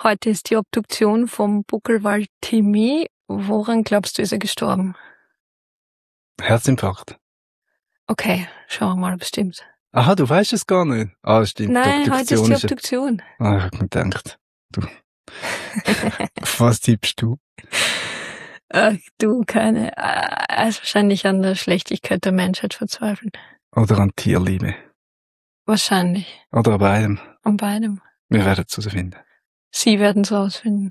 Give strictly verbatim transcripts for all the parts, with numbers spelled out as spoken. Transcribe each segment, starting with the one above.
Heute ist die Obduktion vom Buckelwald Timmy. Woran glaubst du, ist er gestorben? Herzinfarkt. Okay, schauen wir mal, ob es stimmt. Aha, du weißt es gar nicht. Ah, stimmt. Nein, die heute ist die ja- Obduktion. Ah, ich hab mir gedacht, du. Auf was tippst du? Ach, du, keine. Er ist wahrscheinlich an der Schlechtigkeit der Menschheit verzweifeln. Oder an Tierliebe. Wahrscheinlich. Oder an beidem. An beidem. Wir werden es herausfinden. Sie werden es rausfinden.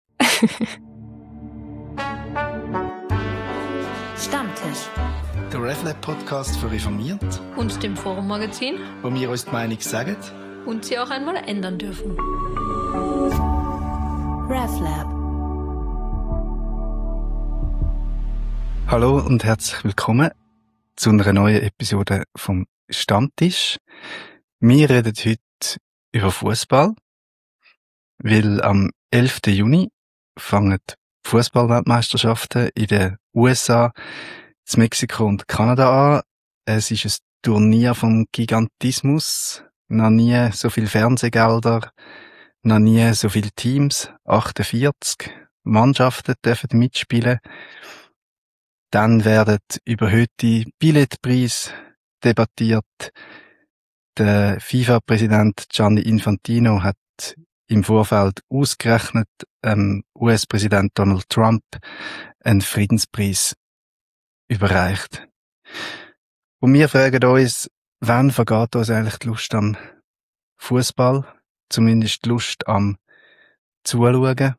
Stammtisch. Der RefLab-Podcast für Reformiert, Und dem Forum-Magazin. wo wir uns die Meinung sagen. Und sie auch einmal ändern dürfen. RefLab. Hallo und herzlich willkommen zu einer neuen Episode vom Stammtisch. Wir reden heute über Fußball, weil am elften Juni fangen die Fußballweltmeisterschaften in den U S A, in Mexiko und Kanada an. Es ist ein Turnier vom Gigantismus. Noch nie so viel Fernsehgelder, noch nie so viele Teams. achtundvierzig Mannschaften dürfen mitspielen. Dann werden überhöhte Billetpreise debattiert. Der FIFA-Präsident Gianni Infantino hat im Vorfeld ausgerechnet ähm, U S-Präsident Donald Trump einen Friedenspreis überreicht. Und wir fragen uns, wann vergeht uns eigentlich die Lust am Fußball? Zumindest die Lust am Zuschauen.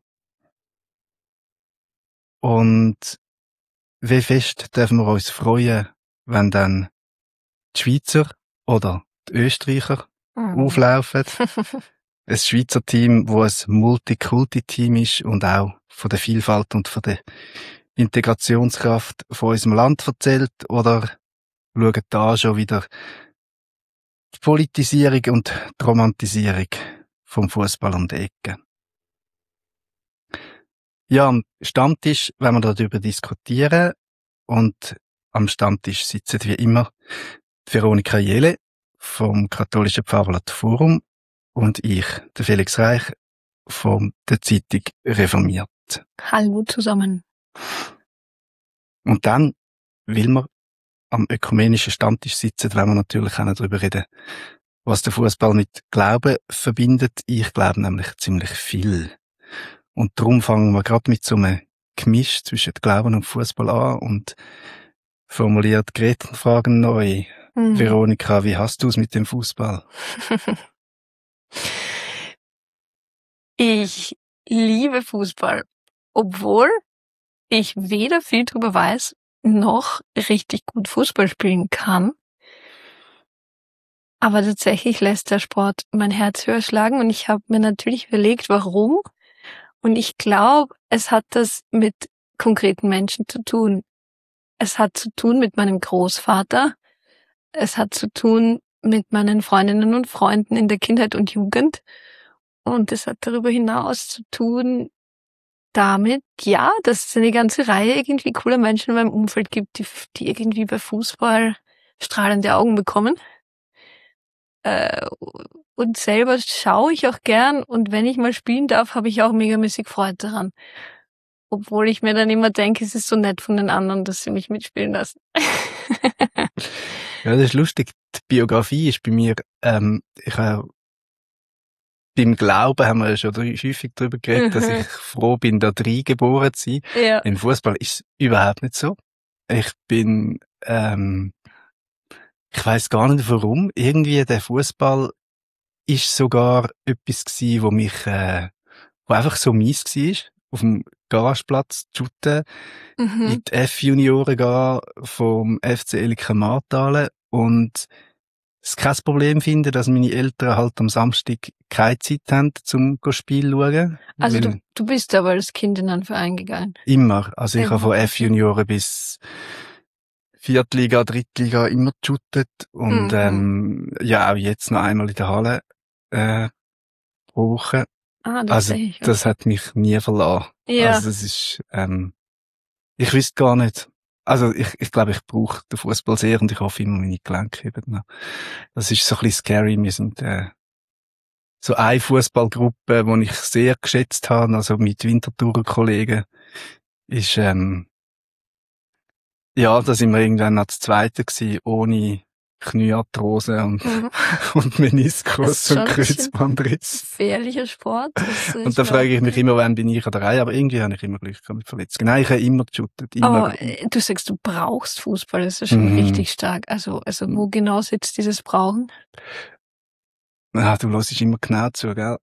Und wie fest dürfen wir uns freuen, wenn dann die Schweizer oder die Österreicher Mhm. auflaufen? Ein Schweizer Team, das ein Multikulti-Team ist und auch von der Vielfalt und von der Integrationskraft von unserem Land erzählt, oder schauen da schon wieder die Politisierung und die Romantisierung vom Fußball um die Ecke? Ja, am Stammtisch wollen wir darüber diskutieren, und am Stammtisch sitzen wie immer die Veronika Jele vom katholischen Pfarrblatt Forum und ich, der Felix Reich, von der Zeitung Reformiert. Hallo zusammen. Und dann, weil wir am ökumenischen Stammtisch sitzen, wollen wir natürlich auch noch darüber reden, was der Fußball mit Glauben verbindet. Ich glaube nämlich ziemlich viel. Und darum fangen wir gerade mit so einem Gemisch zwischen Glauben und Fußball an und formuliert Gretchenfragen neu. Mhm. Veronika, wie hast du es mit dem Fußball? Ich liebe Fußball, obwohl ich weder viel drüber weiß, noch richtig gut Fußball spielen kann. Aber tatsächlich lässt der Sport mein Herz höher schlagen, und ich habe mir natürlich überlegt, warum. Und ich glaube, es hat das mit konkreten Menschen zu tun. Es hat zu tun mit meinem Großvater. Es hat zu tun mit meinen Freundinnen und Freunden in der Kindheit und Jugend. Und es hat darüber hinaus zu tun damit, ja, dass es eine ganze Reihe irgendwie cooler Menschen in meinem Umfeld gibt, die, die irgendwie bei Fußball strahlende Augen bekommen. Äh, und selber schaue ich auch gern, und wenn ich mal spielen darf, habe ich auch megamäßig Freude daran. Obwohl ich mir dann immer denke, es ist so nett von den anderen, dass sie mich mitspielen lassen. Ja, das ist lustig. Die Biografie ist bei mir, ähm, ich habe beim Glauben haben wir ja schon häufig darüber geredet, dass ich froh bin, da drin geboren zu sein. Ja. Im Fußball ist es überhaupt nicht so. Ich bin, ähm, ich weiss gar nicht warum. Irgendwie der Fußball ist sogar etwas gsi, wo mich, äh, wo einfach so mies gsi ist. Auf dem Garageplatz shooten, Mhm. in die F-Junioren gehen vom F C Elike Martale und es kein Problem finden, dass meine Eltern halt am Samstag keine Zeit haben, zum Spiel zu schauen. Also Weil du, du bist aber als Kind in einen Verein gegangen. immer. Also ich Immer. habe von F-Junioren bis Viertliga, Drittliga immer geshootet und Mhm. ähm, ja, auch jetzt noch einmal in der Halle äh, pro Woche. Ah, das Also sehe ich. das hat mich nie verlassen. Ja. Also es ist, ähm, ich wüsste gar nicht. Also ich, ich glaube, ich brauche den Fußball sehr und ich hoffe immer, meine Gelenke eben noch. Das ist so ein bisschen scary. Wir sind äh, so eine Fußballgruppe, die ich sehr geschätzt habe, also mit Winterthurer Kollegen, ist, ähm, ja, da sind wir irgendwann als Zweiter gewesen, ohne Kniearthrose und, Mhm. und Das Meniskus ist und schon ein bisschen Kreuzbandriss. gefährlicher Sport. Das Und da frage ich mich immer, wann bin ich an der Reihe, aber irgendwie habe ich immer Glück gehabt mit Verletzungen. Nein, ich habe immer geshootet, immer. Aber äh, du sagst, du brauchst Fußball, das ist schon Mhm. richtig stark. Also, also wo genau sitzt dieses Brauchen? Ah, du hörst immer genau zu, gell?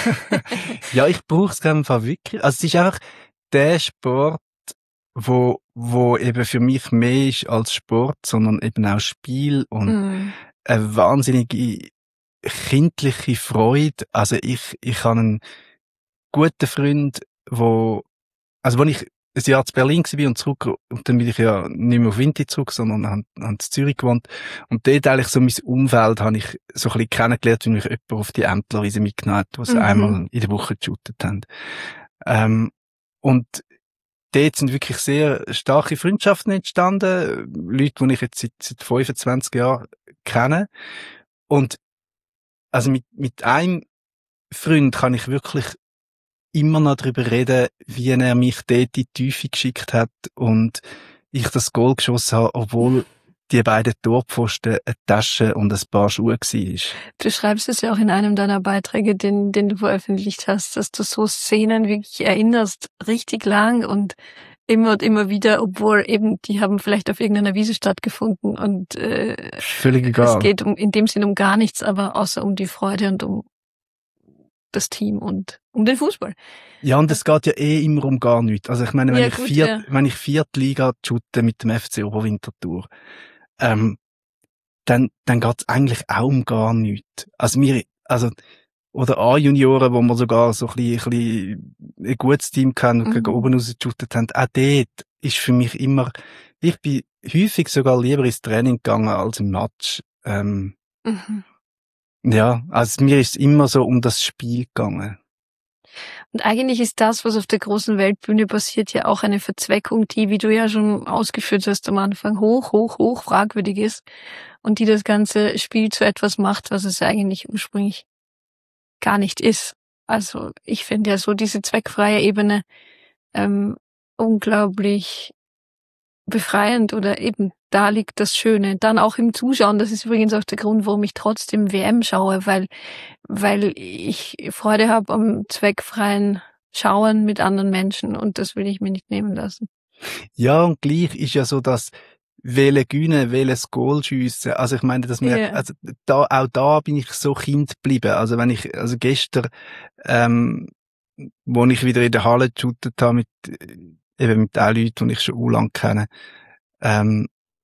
Ja, ich brauche es einfach wirklich. Also es ist einfach der Sport, wo, wo eben für mich mehr ist als Sport, sondern eben auch Spiel und Mm. eine wahnsinnige kindliche Freude. Also ich, ich habe einen guten Freund, wo, also wenn ich ein Jahr zu Berlin war und zurück, und dann bin ich ja nicht mehr auf Winti zurück, sondern habe, habe in Zürich gewohnt. Und dort eigentlich so mein Umfeld habe ich so ein bisschen kennengelernt, wie mich jemand auf die Ämterwiese mitgenommen hat, wo sie Mhm. einmal in der Woche geshootet haben. Ähm, und dort sind wirklich sehr starke Freundschaften entstanden. Leute, die ich jetzt seit, seit fünfundzwanzig Jahren kenne. Und also mit, mit einem Freund kann ich wirklich immer noch darüber reden, wie er mich dort in die Tiefe geschickt hat und ich das Goal geschossen habe, obwohl die beiden Torpfosten eine Tasche und ein paar Schuhe war. Du schreibst es ja auch in einem deiner Beiträge, den, den du veröffentlicht hast, dass du so Szenen wirklich erinnerst, richtig lang und immer und immer wieder, obwohl eben die haben vielleicht auf irgendeiner Wiese stattgefunden und äh, Völlig egal. es geht um in dem Sinn um gar nichts, aber außer um die Freude und um das Team und um den Fußball. Ja, und es geht ja eh immer um gar nichts. Also ich meine, wenn Ja, ich gut, viert, ja. wenn ich Viertliga shoote mit dem F C Oberwinterthur, ähm, dann, dann geht's eigentlich auch um gar nichts. Also mir, also, oder A-Junioren, wo wir sogar so ein bisschen, ein bisschen ein gutes Team kennen und Mhm. gegen oben rausgeshootet haben, auch dort ist für mich immer, ich bin häufig sogar lieber ins Training gegangen als im Match. Ähm, Mhm. ja, also mir ist immer so um das Spiel gegangen. Und eigentlich ist das, was auf der großen Weltbühne passiert, ja auch eine Verzweckung, die, wie du ja schon ausgeführt hast am Anfang, hoch, hoch, hoch fragwürdig ist und die das ganze Spiel zu etwas macht, was es eigentlich ursprünglich gar nicht ist. Also ich finde ja so diese zweckfreie Ebene ähm, unglaublich befreiend oder eben da liegt das Schöne. Dann auch im Zuschauen, das ist übrigens auch der Grund, warum ich trotzdem W M schaue, weil weil ich Freude habe am zweckfreien Schauen mit anderen Menschen und das will ich mir nicht nehmen lassen. Ja, und gleich ist ja so, dass welche Güne, welches Goal schiessen. Also ich meine, das merkt, Ja. also da, auch da bin ich so Kind geblieben. Also wenn ich, also gestern, ähm, wo ich wieder in der Halle geshootet habe mit, äh, eben mit den Leuten, die ich schon u lang kenne, ähm,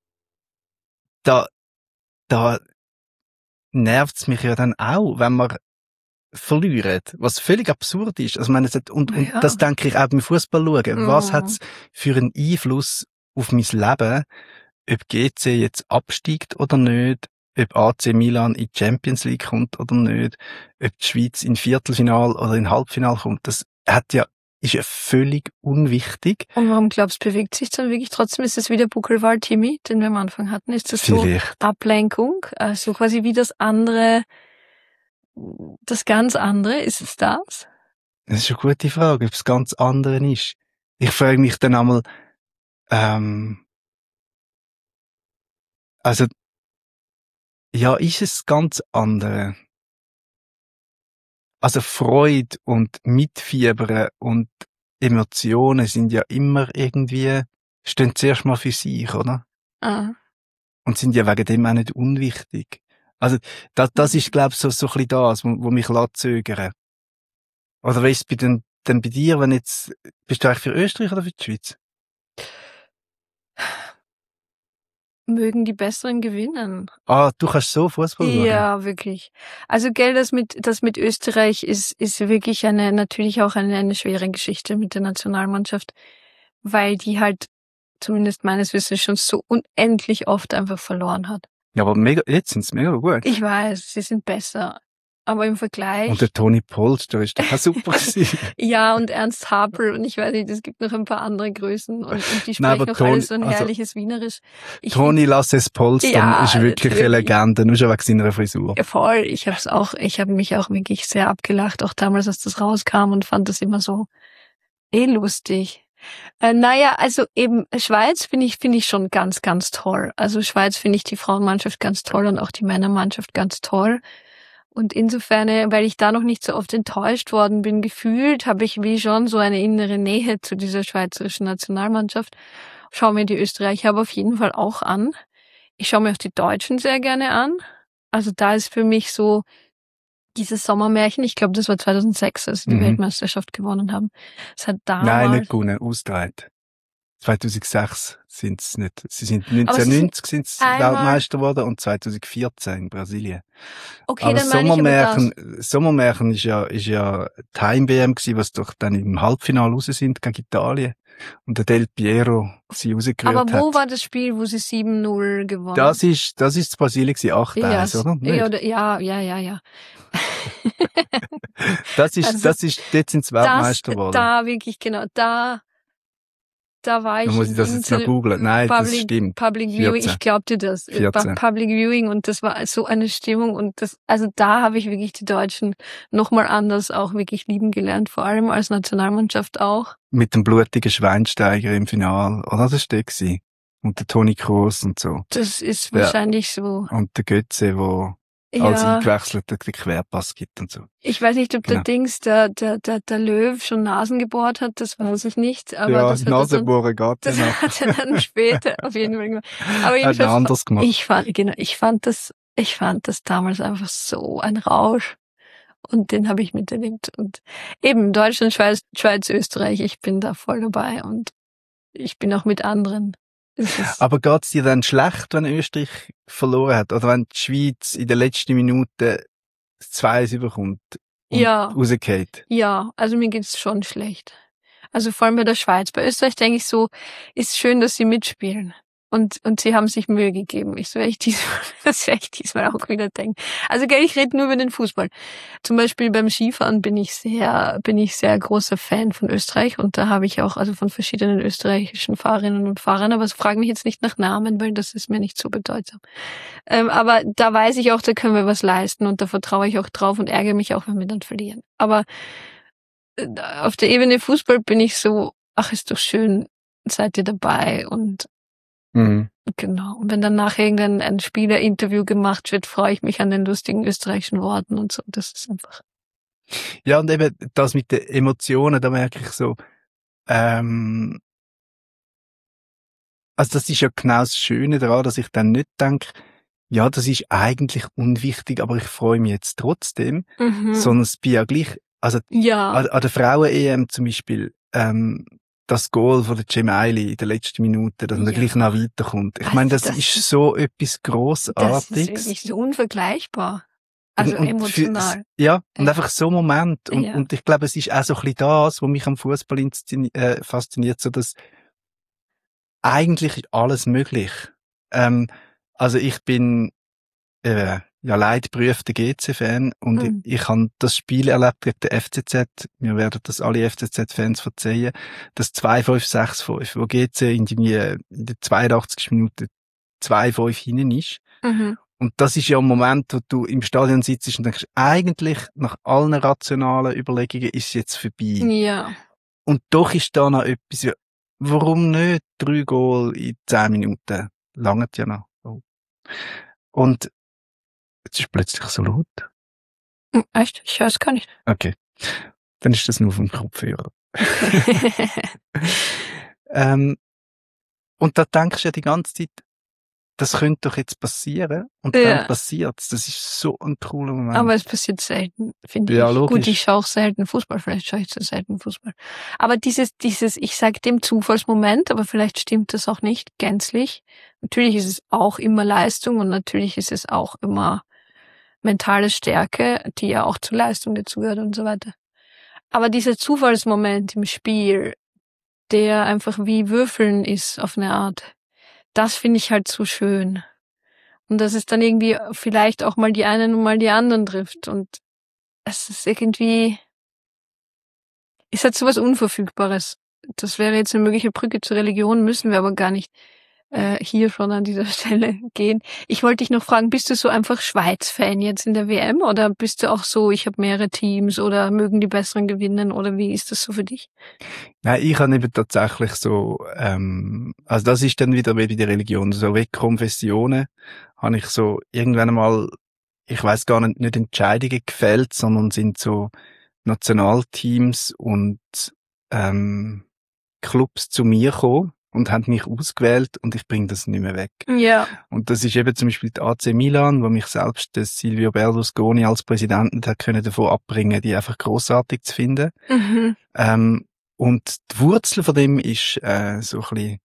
da, da nervt's mich ja dann auch, wenn man verliert, was völlig absurd ist. Also ich meine, es hat, und, und Ja. das denke ich auch beim Fußball schauen. Was Mhm. hat's für einen Einfluss auf mein Leben, ob G C jetzt absteigt oder nicht, ob A C Milan in die Champions League kommt oder nicht, ob die Schweiz in Viertelfinal oder in Halbfinal kommt. Das hat ja, ist ja völlig unwichtig. Und warum glaubst du, bewegt sich dann wirklich trotzdem? Ist es wieder Buckelwald Timmy, den wir am Anfang hatten? Ist das so Vielleicht. Ablenkung? Also quasi wie das andere, das ganz andere? Ist es das? Das ist eine gute Frage, ob es ganz andere ist. Ich frage mich dann einmal, ähm, also, ja, ist es ganz andere? Also Freude und Mitfiebern und Emotionen sind ja immer irgendwie, stehen zuerst mal für sich, oder? Ah. Und sind ja wegen dem auch nicht unwichtig. Also, das, das ist, glaube ich, so, so ein bisschen das, wo, wo mich lässt zögern. Oder wie ist es bei den, denn bei dir, wenn jetzt, bist du eigentlich für Österreich oder für die Schweiz? Mögen die Besseren gewinnen. Ah, du kannst so Fußball schauen? Ja, wirklich. Also gell, das mit das mit Österreich ist ist wirklich eine natürlich auch eine eine schwere Geschichte mit der Nationalmannschaft, weil die halt zumindest meines Wissens schon so unendlich oft einfach verloren hat. Ja, aber mega, jetzt sind's mega gut. Ich weiß, sie sind besser. Aber im Vergleich... Und der Toni Polster ist doch auch super gewesen. Ja, und Ernst Happel und ich weiß nicht, es gibt noch ein paar andere Größen und, und die Nein, sprechen aber auch Toni- alles so ein also, herrliches Wienerisch. Ich Toni Lasses Polster Ja, ist wirklich eine natürlich. Legende, nur schon wegen seiner Frisur. Ja, voll. Ich hab's auch, ich habe mich auch wirklich sehr abgelacht, auch damals, als das rauskam und fand das immer so eh lustig. Äh, naja, also eben Schweiz finde ich, finde ich schon ganz, ganz toll. Also Schweiz finde ich die Frauenmannschaft ganz toll und auch die Männermannschaft ganz toll. Und insofern, äh, weil ich da noch nicht so oft enttäuscht worden bin, gefühlt, habe ich wie schon so eine innere Nähe zu dieser schweizerischen Nationalmannschaft. Schau mir die Österreicher aber auf jeden Fall auch an. Ich schaue mir auch die Deutschen sehr gerne an. Also da ist für mich so dieses Sommermärchen, ich glaube, das war zweitausendsechs, als sie die Mhm. Weltmeisterschaft gewonnen haben. Es hat damals... Nein, nicht gewonnen, ausgetragen. zweitausendsechs sind es nicht. Sie sind Aber sie neunzehnhundertneunzig sind sie einmal- Weltmeister geworden und zweitausendvierzehn in Brasilien. Okay, Aber dann meine ich aber das. Sommermärchen, Sommermärchen ist ja, ist ja die Heim-W M gewesen, was doch dann im Halbfinale raus sind gegen Italien. Und der Del Piero sie rausgerührt Aber wo hat. war das Spiel, wo sie sieben null gewonnen Das ist, das ist Brasilien gewesen, acht eins, ja, oder? Nicht? ja, oder, ja, ja, ja, ja. Das ist, Also das ist, dort sind sie Weltmeister Das, geworden. da wirklich, genau, da, da war ich Da muss ich das in jetzt so noch einem googlen. Nein, das Public, stimmt. Public Viewing, vierzehn. ich glaub dir das. Äh, vierzehn. Public Viewing und das war so eine Stimmung und das, also da habe ich wirklich die Deutschen nochmal anders auch wirklich lieben gelernt, vor allem als Nationalmannschaft auch. Mit dem blutigen Schweinsteiger im Finale, oder? Das war der gewesen. Und der Toni Kroos und so. Das ist Ja. wahrscheinlich so. Und der Götze, wo als Ja, eingewechselter den Querpass gibt und so. ich weiß nicht, ob der Genau. Dings, der, der, der, der Löw schon Nasen gebohrt hat, das weiß ich nicht, aber das hat er dann, Nasenbohren geht das ja noch. hat er dann später auf jeden Fall gemacht. Aber Hat er jedenfalls, anders gemacht. ich fand, genau, ich fand das, ich fand das damals einfach so ein Rausch. Und den habe ich miterlebt. Und eben Deutschland, Schweiz, Schweiz, Österreich, ich bin da voll dabei und ich bin auch mit anderen. Es ist, Aber geht's dir dann schlecht, wenn Österreich verloren hat? Oder wenn die Schweiz in der letzten Minute das zwei eins überkommt und Ja. rausgeht? ja, also mir geht's schon schlecht. Also vor allem bei der Schweiz. Bei Österreich denke ich so, ist schön, dass sie mitspielen. Und, und sie haben sich Mühe gegeben. Ich so, werde ich diesmal, das werde ich diesmal auch wieder denken. Also, gell, ich rede nur über den Fußball. Zum Beispiel beim Skifahren bin ich sehr, bin ich sehr großer Fan von Österreich und da habe ich auch, also von verschiedenen österreichischen Fahrerinnen und Fahrern, aber es fragen mich jetzt nicht nach Namen, weil das ist mir nicht so bedeutsam. Ähm, aber da weiß ich auch, da können wir was leisten und da vertraue ich auch drauf und ärgere mich auch, wenn wir dann verlieren. Aber äh, auf der Ebene Fußball bin ich so, ach, ist doch schön, seid ihr dabei und Mhm. genau. Und wenn dann nachher irgendein ein Spielerinterview gemacht wird, freue ich mich an den lustigen österreichischen Worten und so. Das ist einfach. Ja, und eben das mit den Emotionen, da merke ich so, ähm, also das ist ja genau das Schöne daran, dass ich dann nicht denke, ja, das ist eigentlich unwichtig, aber ich freue mich jetzt trotzdem, Mhm. sondern es bin ja gleich, also Ja. an, an der Frauen-E M zum Beispiel, ähm, das Goal von der Gemeili in der letzten Minute, dass man Ja. gleich noch weiterkommt. Ich Also meine, das, das ist ist- so etwas Das ist Grossartiges. wirklich so unvergleichbar. Also Und- und emotional. Für, ja, und Ja. einfach so ein Moment. Und, Ja. und ich glaube, es ist auch so ein bisschen das, was mich am Fußball inszeni- äh, fasziniert, so dass eigentlich ist alles möglich. Ähm, also ich bin äh, ja leidgeprüfter G C-Fan und Mhm. ich, ich habe das Spiel erlebt gegen den F C Z. Wir werden das alle F C Z-Fans verzeihen. Das zwei fünf sechs fünf, wo G C in, die, in der zweiundachtzigsten Minute zwei fünf hinten ist. Mhm. Und das ist ja ein Moment, wo du im Stadion sitzt und denkst, eigentlich nach allen rationalen Überlegungen ist es jetzt vorbei. Ja. Und doch ist da noch etwas, ja, warum nicht drei Goal in zehn Minuten? Langt ja noch. Oh. Und jetzt ist plötzlich so laut. Hm, Echt? Ich höre es gar nicht. Okay. Dann ist das nur vom Kopfhörer. ähm, und da denkst du ja die ganze Zeit, das könnte doch jetzt passieren. Und Ja. dann passiert's. Das ist so ein cooler Moment. Aber es passiert selten, finde Ja, ich. logisch. Gut, ich schaue auch selten Fußball, vielleicht schaue ich zu selten Fußball. Aber dieses, dieses, ich sage dem Zufallsmoment, aber vielleicht stimmt das auch nicht gänzlich. Natürlich ist es auch immer Leistung und natürlich ist es auch immer mentale Stärke, die ja auch zur Leistung dazugehört und so weiter. Aber dieser Zufallsmoment im Spiel, der einfach wie Würfeln ist auf eine Art, das finde ich halt so schön. Und dass es dann irgendwie vielleicht auch mal die einen und mal die anderen trifft. Und es ist irgendwie, es hat sowas Unverfügbares. Das wäre jetzt eine mögliche Brücke zur Religion, müssen wir aber gar nicht äh, hier schon an dieser Stelle gehen. Ich wollte dich noch fragen, bist du so einfach Schweiz-Fan jetzt in der W M oder bist du auch so, ich habe mehrere Teams oder mögen die Besseren gewinnen oder wie ist das so für dich? Nein, ich habe eben tatsächlich so, ähm, also das ist dann wieder wie bei der Religion, so wie Konfessionen, habe ich so irgendwann einmal, ich weiß gar nicht, nicht Entscheidungen gefällt, sondern sind so Nationalteams und ähm, Clubs zu mir gekommen und haben mich ausgewählt und ich bringe das nicht mehr weg. Ja. Und das ist eben zum Beispiel die A C Milan, wo mich selbst der Silvio Berlusconi als Präsident nicht hat können davon abbringen, die einfach grossartig zu finden. Mhm. Ähm, und die Wurzel von dem ist äh, so ein bisschen,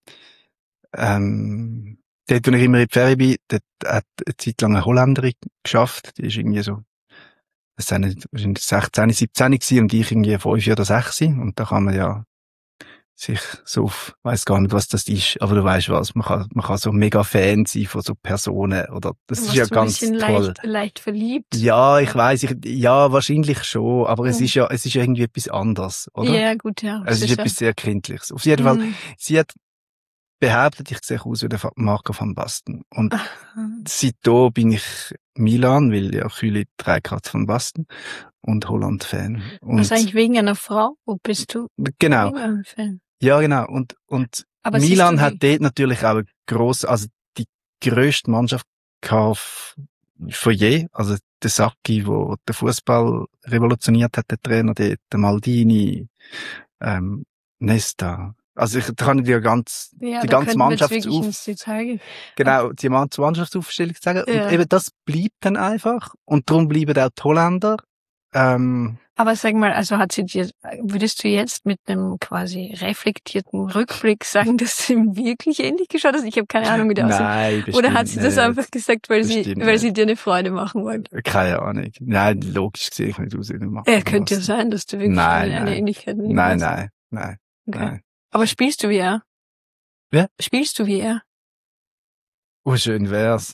ähm, dort, wo ich immer in die Ferien bin, dort hat eine Zeit lang eine Holländerin geschafft, die ist irgendwie so, das sind sechzehn, siebzehn gewesen und ich irgendwie fünf oder sechs. Und da kann man ja sich so auf, weiss gar nicht, was das ist, aber du weißt was, man kann, man kann so mega Fan sein von so Personen, oder, das ist ja ganz toll. Leicht, leicht verliebt. Ja, ich weiss, ich, ja, wahrscheinlich schon, aber es ist ja, es ist ja irgendwie etwas anderes, oder? Ja, gut, ja. Es ist sicher. etwas sehr Kindliches. Auf jeden Mhm. Fall, sie hat behauptet, ich sehe aus wie der Marco van Basten. Und seitdem bin ich Milan, weil ja Kühli trägt gerade von Basten und Holland-Fan. Und Was eigentlich wegen einer Frau? Wo bist du? genau. Wegen einem Fan. Ja, genau. Und, und Aber Milan siehst du hat die- dort natürlich auch eine grosse, also die grösste Mannschaft gehabt von je. Also der Sacchi, wo den Fußball revolutioniert hat, der Trainer, der, der Maldini, ähm, Nesta. Also ich, da kann ich dir ganz, Ja, die da ganze könnten wir jetzt Mannschaft wirklich auf, ins Detail gehen. genau, die ganze Mannschaftsaufstellung sagen. Ja. Und eben das bleibt dann einfach. Und darum bleiben auch die Holländer. Ähm, Aber sag mal, also hat sie dir, würdest du jetzt mit einem quasi reflektierten Rückblick sagen, dass sie ihm wirklich ähnlich geschaut hat? Ich habe keine Ahnung, wie der aussieht. nein, bestimmt Oder hat sie das nicht. einfach gesagt, weil sie, Bestimmt weil nicht. sie dir eine Freude machen wollte? Keine Ahnung. Nein, logisch sehe ich nicht aus wie ein Mann. Ja, könnte ja sein, dass du wirklich Nein, eine, eine nein. Ähnlichkeit mit ihm Nein, hast. nein, nein, Okay. nein. Aber spielst du wie er? Wer? Spielst du wie er? Oh, schön wär's.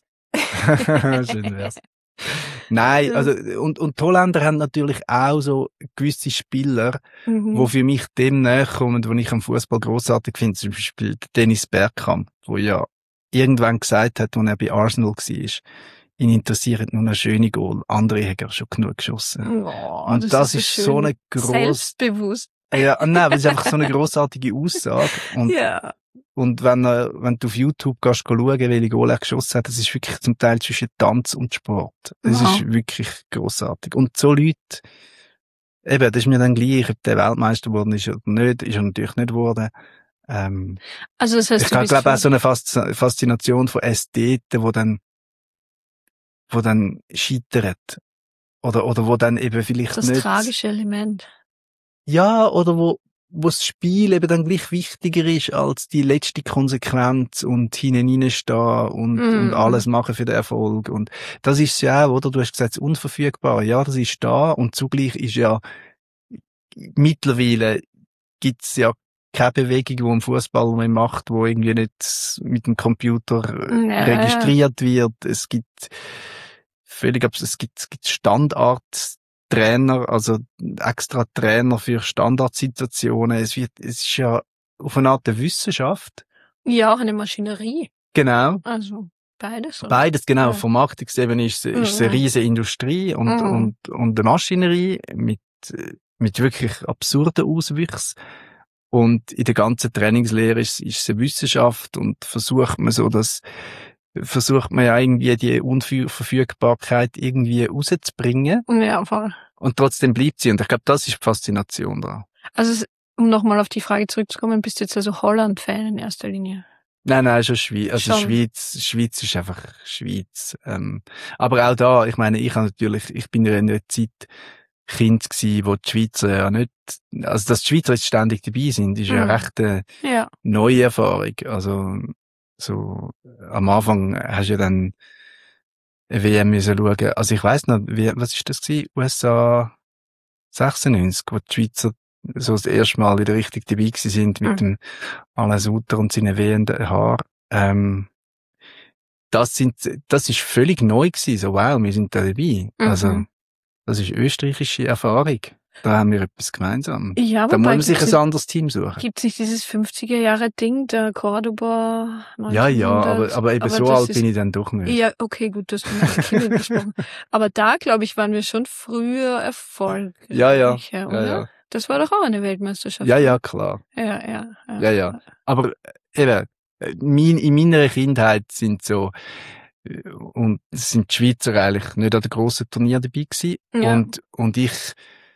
Schön wär's. Nein, also, und, und die Holländer haben natürlich auch so gewisse Spieler, Mhm. die für mich dem näher kommen, die ich am Fußball grossartig finde. Zum Beispiel Dennis Bergkamp, der ja irgendwann gesagt hat, als er bei Arsenal war, ihn interessiert nur ein schöne Goal. Andere haben ja schon genug geschossen. Oh, und das, so ist schön. so eine grosse, Selbstbewusst. ja, nein, das ist einfach so eine grossartige Aussage. Und, Ja. und wenn, äh, wenn du auf YouTube gehst, schauen, welche Goal er geschossen hat, das ist wirklich zum Teil zwischen Tanz und Sport. Das Wow. ist wirklich grossartig. Und so Leute, eben, das ist mir dann gleich, ob der Weltmeister geworden ist oder nicht, ist er natürlich nicht geworden. Ähm, Also das heißt, ich du bist glaube auch für- so eine Fas- Faszination von Ästheten, wo dann, wo dann scheitert. Oder, oder wo dann eben vielleicht das nicht, tragische Element. ja, oder wo, wo das Spiel eben dann gleich wichtiger ist als die letzte Konsequenz und hinein reinstehen und, Mhm. und alles machen für den Erfolg. Und das ist ja auch, oder? Du hast gesagt, es ist unverfügbar. Ja, das ist da und zugleich ist ja, mittlerweile gibt's ja keine Bewegung, die im Fußball mehr macht, wo irgendwie nicht mit dem Computer äh, Ja, registriert wird. Es gibt völlig, abs- es gibt, es gibt Standardtrainer, also extra Trainer für Standardsituationen. Es wird, es ist ja auf eine Art eine Wissenschaft. Ja, auch eine Maschinerie. Genau. Also beides. oder? Beides, genau. Ja. Vermarktungsebene ist, ist es Mhm. eine riesige Industrie und, Mhm. und, und eine Maschinerie mit, mit wirklich absurden Auswüchsen. Und in der ganzen Trainingslehre ist, ist es eine Wissenschaft und versucht man so, dass, versucht man ja irgendwie die Unverfügbarkeit irgendwie rauszubringen. Ja, voll. Und trotzdem bleibt sie. Und ich glaube, das ist die Faszination daran. Also es- um nochmal auf die Frage zurückzukommen, bist du jetzt also Holland-Fan in erster Linie? Nein, nein, schon Schweiz. Also Schon. Schweiz, Schweiz ist einfach Schweiz. Ähm, aber auch da, ich meine, ich habe natürlich, ich bin ja in einer Zeit Kind gsi, wo die Schweizer ja nicht, also dass die Schweizer jetzt ständig dabei sind, ist ja Mhm. recht eine Ja. neue Erfahrung. Also so am Anfang hast du ja dann eine W M müssen schauen. Also ich weiss noch, wie, was ist das gsi? U S A sechsundneunzig, wo die Schweizer so das erste Mal wieder richtig dabei gsi sind mit Mhm. dem Alain Sutter und seinen wehenden Haaren. Ähm, das sind, das ist völlig neu gewesen. So, wow, wir sind da dabei. Mhm. Also, Das ist österreichische Erfahrung. Da haben wir etwas gemeinsam. Ja, Da muss wobei man sich gibt's ein anderes Team suchen. Gibt's nicht dieses fünfziger-Jahre-Ding, der Cordoba Ja, ja, aber, neunzehnhundert? aber eben Aber so das alt ist- bin ich dann doch nicht. Ja, okay, gut, das hast du mit Kindern gesprochen. Aber da, glaube ich, waren wir schon früher erfolgreich. Ja, ja, ja, oder? ja. Das war doch auch eine Weltmeisterschaft. Ja, ja, klar. Ja, ja, ja. Ja, ja. Aber äh, eben, äh, mein, in meiner Kindheit sind so, äh, und sind die Schweizer eigentlich nicht an den grossen Turnier dabei gewesen. Ja. Und, und ich,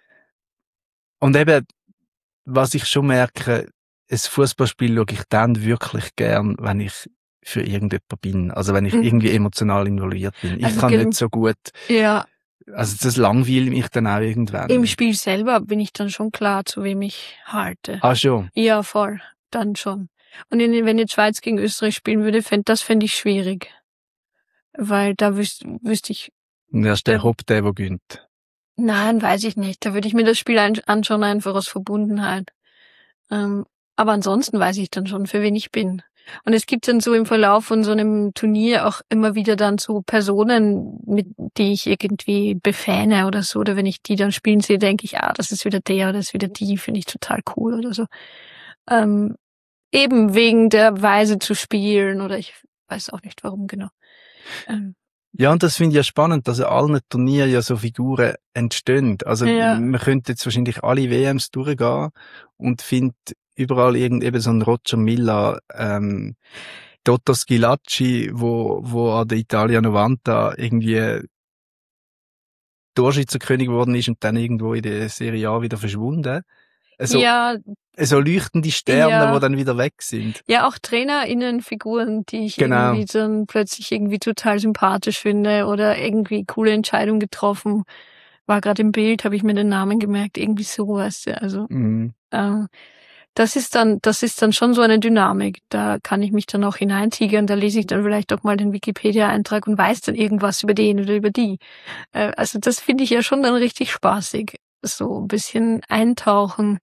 und eben, was ich schon merke, ein Fußballspiel schaue ich dann wirklich gern, wenn ich für irgendjemand bin. Also wenn ich Mhm. irgendwie emotional involviert bin. Ich Also kann gen- nicht so gut, Ja, also das langweilt mich dann auch irgendwann. im Spiel selber bin ich dann schon klar, zu wem ich halte. Ah, schon. Ja, voll. Dann schon. Und in, wenn jetzt Schweiz gegen Österreich spielen würde, fänd, das fände ich schwierig. Weil da wüs, wüsste ich, Und erst der Ja. Hopp, der, der gönnt. nein, weiß ich nicht. Da würde ich mir das Spiel ein, anschauen, einfach aus Verbundenheit. Ähm, aber ansonsten weiß ich dann schon, für wen ich bin. Und es gibt dann so im Verlauf von so einem Turnier auch immer wieder dann so Personen, mit die ich irgendwie befähne oder so. Oder wenn ich die dann spielen sehe, denke ich, ah, das ist wieder der oder das ist wieder die, finde ich total cool oder so. Ähm, eben wegen der Weise zu spielen oder ich weiß auch nicht warum genau. Ähm, Ja, und das finde ich ja spannend, dass an allen Turnieren ja so Figuren entstehen. Also, Ja. man könnte jetzt wahrscheinlich alle W Ms durchgehen und findet überall irgend eben so einen Roger Milla, ähm, Toto Schillaci, wo, wo an der Italia novanta irgendwie Torschützenkönig geworden ist und dann irgendwo in der Serie A wieder verschwunden. Also, ja, so leuchtende Sterne, Ja. die dann wieder weg sind. ja, auch TrainerInnenfiguren, die ich Genau. irgendwie dann plötzlich irgendwie total sympathisch finde oder irgendwie coole Entscheidung getroffen. War gerade im Bild, habe ich mir den Namen gemerkt, irgendwie sowas. Ja, also Mhm. äh, das ist dann, das ist dann schon so eine Dynamik. Da kann ich mich dann auch hineintigern. Da lese ich dann vielleicht auch mal den Wikipedia-Eintrag und weiß dann irgendwas über den oder über die. Äh, also das finde ich ja schon dann richtig spaßig. So ein bisschen eintauchen,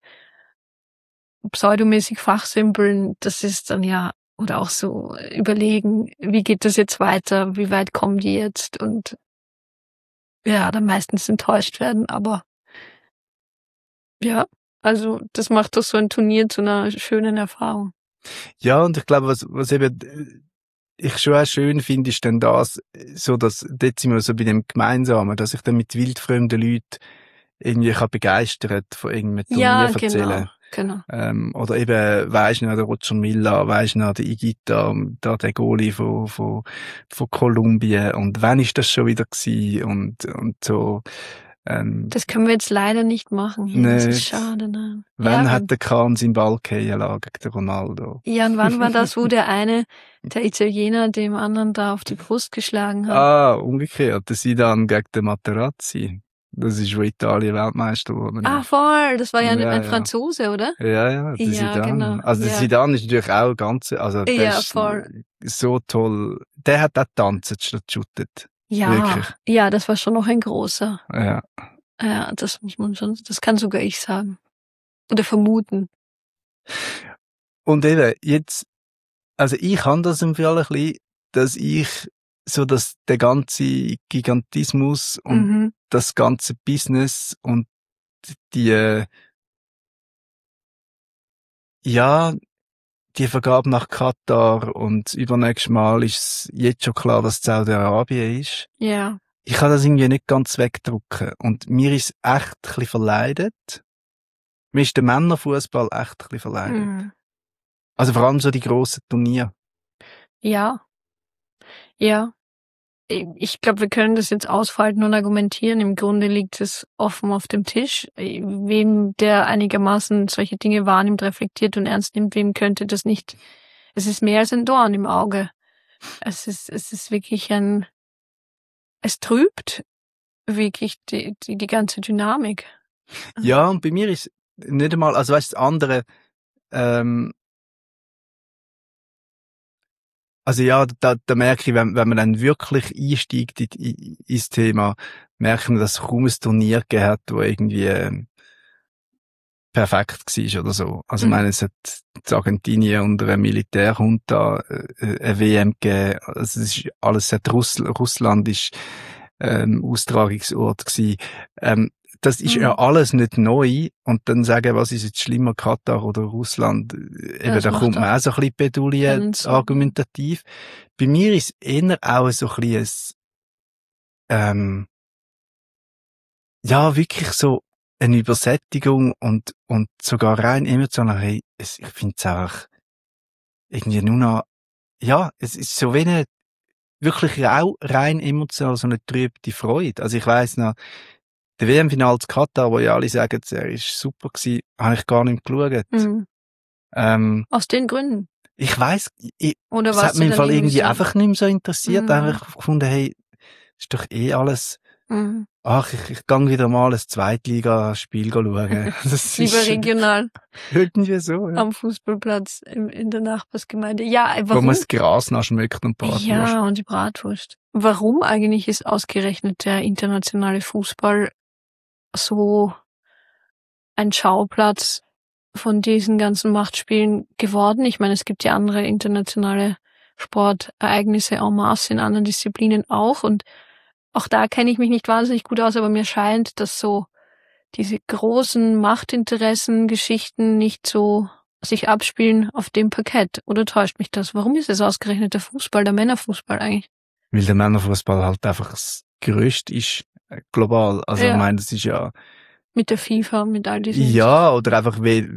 pseudomäßig fachsimpeln, das ist dann ja, oder auch so überlegen, wie geht das jetzt weiter, wie weit kommen die jetzt und ja, dann meistens enttäuscht werden, aber ja, also das macht doch so ein Turnier zu einer schönen Erfahrung. Ja, und ich glaube, was, was eben äh, ich schon auch schön finde, ist dann das, so dass, dort sind wir so bei dem Gemeinsamen, dass ich dann mit wildfremden Leuten irgendwie kann begeistert von irgendeinem Turnier Ja, erzählen. genau, genau. Ähm, oder eben, weisst du noch, der Roger Milla, weisst du noch, der Igita, da der Goalie von, von, von Kolumbien, und wann ist das schon wieder gewesen, und, und so, ähm, Das können wir jetzt leider nicht machen hier, das ist Nicht. schade, nein. wann ja, hat der Kahn seinen Ball fallen lassen gegen den Ronaldo? ja, und wann war das, wo der eine, der Italiener, dem anderen da auf die Brust geschlagen hat? Ah, umgekehrt, der Zidane gegen den Materazzi. Das ist, wo Italien Weltmeister wurde. Ah, voll, das war ja, Ja, ein ja. Franzose, oder? Ja, ja, der Ja, Zidane. genau. Also der Ja. Zidane ist natürlich auch ganz, also der Ja, ist voll. so toll. Der hat auch tanzt statt shootet. Ja, Wirklich. ja, das war schon noch ein großer. Ja. Ja, das muss man schon, das kann sogar ich sagen. Oder vermuten. Und eben, jetzt, also ich habe das im Fall ein bisschen, dass ich so, dass der ganze Gigantismus und Mhm. das ganze Business und die, äh, ja, die Vergabe nach Katar und übernächstes Mal ist es jetzt schon klar, dass Saudi-Arabien ist. Ja. Ich kann das irgendwie nicht ganz wegdrücken. Und mir ist echt ein bisschen verleidet. Mir ist der Männerfußball echt ein bisschen verleidet. Mhm. Also vor allem so die grossen Turniere. Ja. Ja. Ich glaube, wir können das jetzt ausfalten und argumentieren. Im Grunde liegt es offen auf dem Tisch. Wem der einigermaßen solche Dinge wahrnimmt, reflektiert und ernst nimmt, wem könnte das nicht. Es ist mehr als ein Dorn im Auge. Es ist, es ist wirklich ein, es trübt wirklich die, die, die ganze Dynamik. Ja, und bei mir ist nicht einmal, also weißt du, das andere, ähm, also ja, da, da merke ich, wenn, wenn man dann wirklich einsteigt in, in, ins Thema, merkt man, dass es kaum ein Turnier gegeben hat, wo irgendwie ähm, perfekt war oder so. Also Mhm. ich meine, es hat in Argentinien unter einem Militärjunta äh, eine W M gegeben. Also es ist alles, hat Russl Russland ist ähm, Austragungsort gewesen. Ähm, das ist Mhm. ja alles nicht neu. Und dann sagen, was ist jetzt schlimmer, Katar oder Russland? Eben, Das da macht kommt man auch auch so ein bisschen Bedouille keinen Sinn. argumentativ. Bei mir ist eher auch so ein bisschen, ähm, ja, wirklich so eine Übersättigung und, und sogar rein emotional. Hey, es, ich finde es auch irgendwie nur noch, ja, es ist so wenig, wirklich auch rein emotional so eine trübte Freude. Also ich weiss noch, der W M-Final zu Katar, wo ja alle sagen, er ist super gewesen, habe ich gar nicht geschaut. Mhm. Ähm, Aus den Gründen. ich weiss, ich, Oder es warst hat du mich im dann Fall irgendwie irgendwie so? einfach nicht mehr so interessiert. Mhm. Einfach gefunden, hey, ist doch eh alles, Mhm. ach, ich, ich gang wieder mal ein Zweitligaspiel schauen. Das Lieber ist regional irgendwie so, ja. am Fußballplatz im, in der Nachbarsgemeinde. Ja, Wo man warum? das Gras nachschmeckt und Bratwurst. Ja, und die Bratwurst. Warum eigentlich ist ausgerechnet der internationale Fußball so ein Schauplatz von diesen ganzen Machtspielen geworden? Ich meine, es gibt ja andere internationale Sportereignisse en masse in anderen Disziplinen auch, und auch da kenne ich mich nicht wahnsinnig gut aus, aber mir scheint, dass so diese großen Machtinteressen, Geschichten nicht so sich abspielen auf dem Parkett. Oder täuscht mich das? Warum ist es ausgerechnet der Fußball, der Männerfußball eigentlich? Weil der Männerfußball halt einfach das Größte ist, äh, global. Also, Ja. ich meine, das ist ja, Mit der FIFA, mit all diesen... ja, oder einfach wie,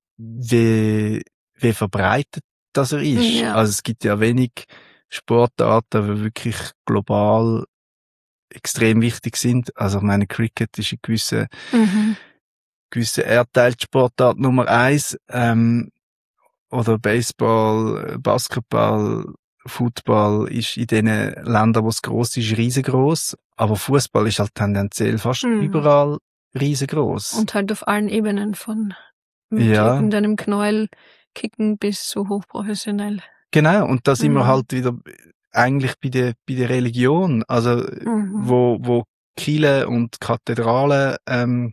wie, wie verbreitet das er ist. Ja. Also, es gibt ja wenig Sportarten, die wirklich global extrem wichtig sind. Also, ich meine, Cricket ist in gewissen, Mhm. gewissen Erdteil die Sportart Nummer eins, ähm, oder Baseball, Basketball, Football ist in den Ländern, wo es gross ist, riesengroß. Aber Fußball ist halt tendenziell fast Mhm. überall riesengroß. Und halt auf allen Ebenen, von mit Ja. irgendeinem Knäuel kicken bis zu hochprofessionell. Genau. Und da sind wir Mhm. halt wieder eigentlich bei der, bei der Religion. Also, Mhm. wo, wo Kirchen und Kathedralen, ähm,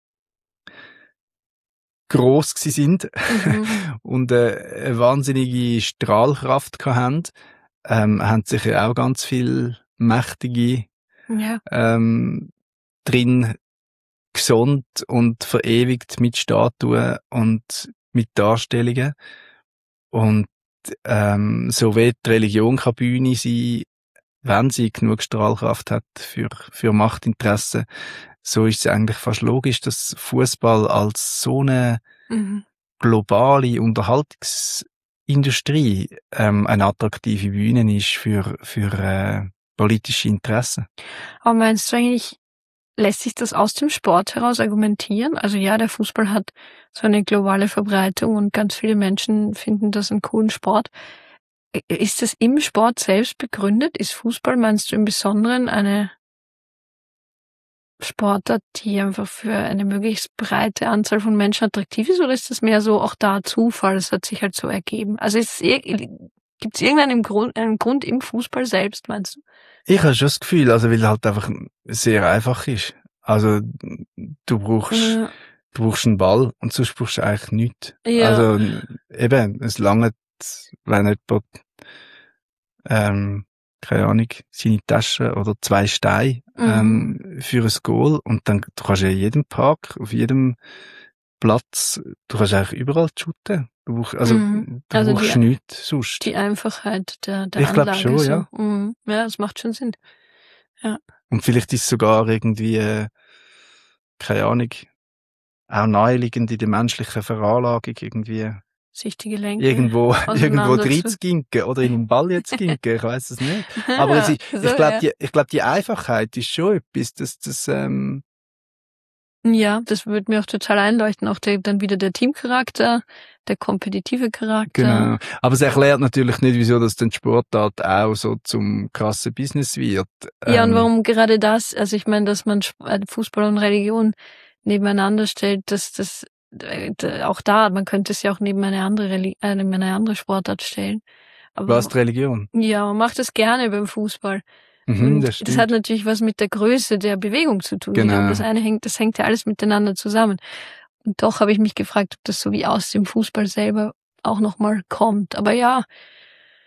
gross gsi sind Mhm. und äh, eine wahnsinnige Strahlkraft hatten, ähm, haben sich ja auch ganz viel mächtige Ja. ähm, drin gesund und verewigt mit Statuen und mit Darstellungen. Und ähm, so wie die Religion kann Bühne sein, wenn sie genug Strahlkraft hat für, für Machtinteressen, so ist es eigentlich fast logisch, dass Fußball als so eine Mhm. globale Unterhaltungsindustrie ähm, eine attraktive Bühne ist für, für äh, politische Interessen. Aber meinst du eigentlich, lässt sich das aus dem Sport heraus argumentieren? Also ja, der Fußball hat so eine globale Verbreitung und ganz viele Menschen finden das einen coolen Sport. I- Ist das im Sport selbst begründet? Ist Fußball, meinst du, im Besonderen eine Sportart, die einfach für eine möglichst breite Anzahl von Menschen attraktiv ist, oder ist das mehr so auch da Zufall? Es hat sich halt so ergeben. Also gibt es irgendeinen Grund, einen Grund im Fußball selbst, meinst du? Ich habe schon das Gefühl, also weil es halt einfach sehr einfach ist. Also du brauchst, Ja. du brauchst einen Ball und sonst brauchst du eigentlich nichts. Ja. Also eben, es langt, wenn jemand ähm, keine Ahnung, seine Tasche oder zwei Steine ähm, Mhm. für ein Goal, und dann du kannst ja in jedem Park, auf jedem Platz, du kannst eigentlich überall shooten. Du brauchst, also Mhm. du Also brauchst die- nichts sonst. Die Einfachheit der, der Ich glaub Anlage. schon, so. ja. Mhm. Ja, das macht schon Sinn. Und vielleicht ist es sogar irgendwie, äh, keine Ahnung, auch naheliegend in der menschlichen Veranlagung irgendwie Sich die Gelenke irgendwo, irgendwo auseinander drin zu- zu ginken oder in den Ball jetzt ginken, ich weiss es nicht. Aber es ist, so, ich glaube, ja. die, ich glaube, die Einfachheit ist schon etwas, dass das, ähm, Ja, das würde mir auch total einleuchten. Auch der, dann wieder der Teamcharakter, der kompetitive Charakter. genau. Aber es erklärt natürlich nicht, wieso das den Sportart auch so zum krassen Business wird. Ja, und Ähm, warum gerade das? Also ich meine, dass man Sp- äh, Fußball und Religion nebeneinander stellt, dass das äh, d- auch da, man könnte es ja auch neben eine andere Reli äh, neben eine andere Sportart stellen. Aber Was die Religion? ja, man macht das gerne beim Fußball. Mhm, Und das das stimmt. hat natürlich was mit der Größe der Bewegung zu tun. Genau. Wiederum. Das eine hängt, das hängt ja alles miteinander zusammen. Und doch habe ich mich gefragt, ob das so wie aus dem Fußball selber auch nochmal kommt. Aber ja,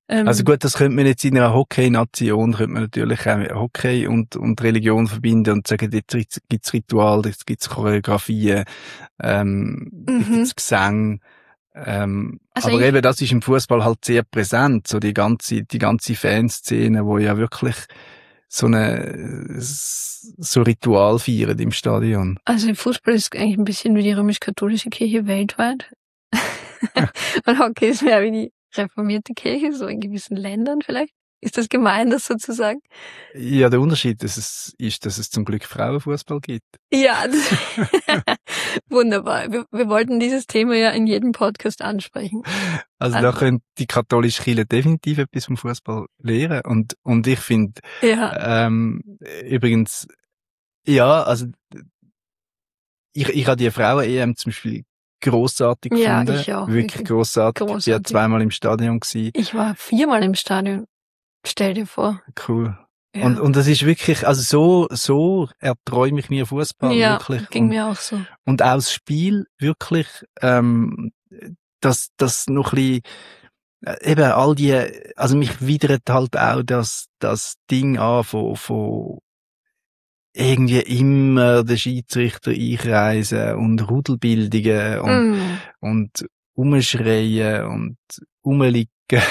Ähm, Also gut, das könnte man jetzt in einer Hockey-Nation, könnte man natürlich auch Hockey und, und Religion verbinden und sagen, dort gibt's Ritual, dort gibt's Choreografien, ähm, dort mhm. gibt's Gesang. Ähm, Also aber ich- eben, das ist im Fußball halt sehr präsent, so die ganze, die ganze Fanszene, wo ja wirklich so eine, so Ritual feiern im Stadion. Also Fußball ist eigentlich ein bisschen wie die römisch-katholische Kirche weltweit. Und Hockey ist mehr wie die reformierte Kirche, so in gewissen Ländern vielleicht. Ist das gemein, das so zu sagen? Ja, der Unterschied ist, es, ist, dass es zum Glück Frauenfußball gibt. Ja, das wunderbar. Wir, wir wollten dieses Thema ja in jedem Podcast ansprechen. Also, Also- da könnte die katholische Kirche definitiv etwas vom Fußball lernen. Und, und ich finde, Ja, ähm, übrigens, ja, also, ich, ich habe die Frauen-E M zum Beispiel grossartig Ja, gefunden. ich auch, Wirklich wirklich grossartig. Ich war großartig. zweimal im Stadion gewesen. Ich war viermal im Stadion. Stell dir vor. Cool. Ja, Und, und das ist wirklich, also so, so erträume ich mir Fußball ja wirklich. ging und, mir auch so. und auch das Spiel wirklich, ähm, dass, das noch ein bisschen, äh, eben all die, also mich widert halt auch das, das Ding an von, von irgendwie immer der Schiedsrichter einkreisen und Rudelbildungen und, Mm. und umschreien und umliegen.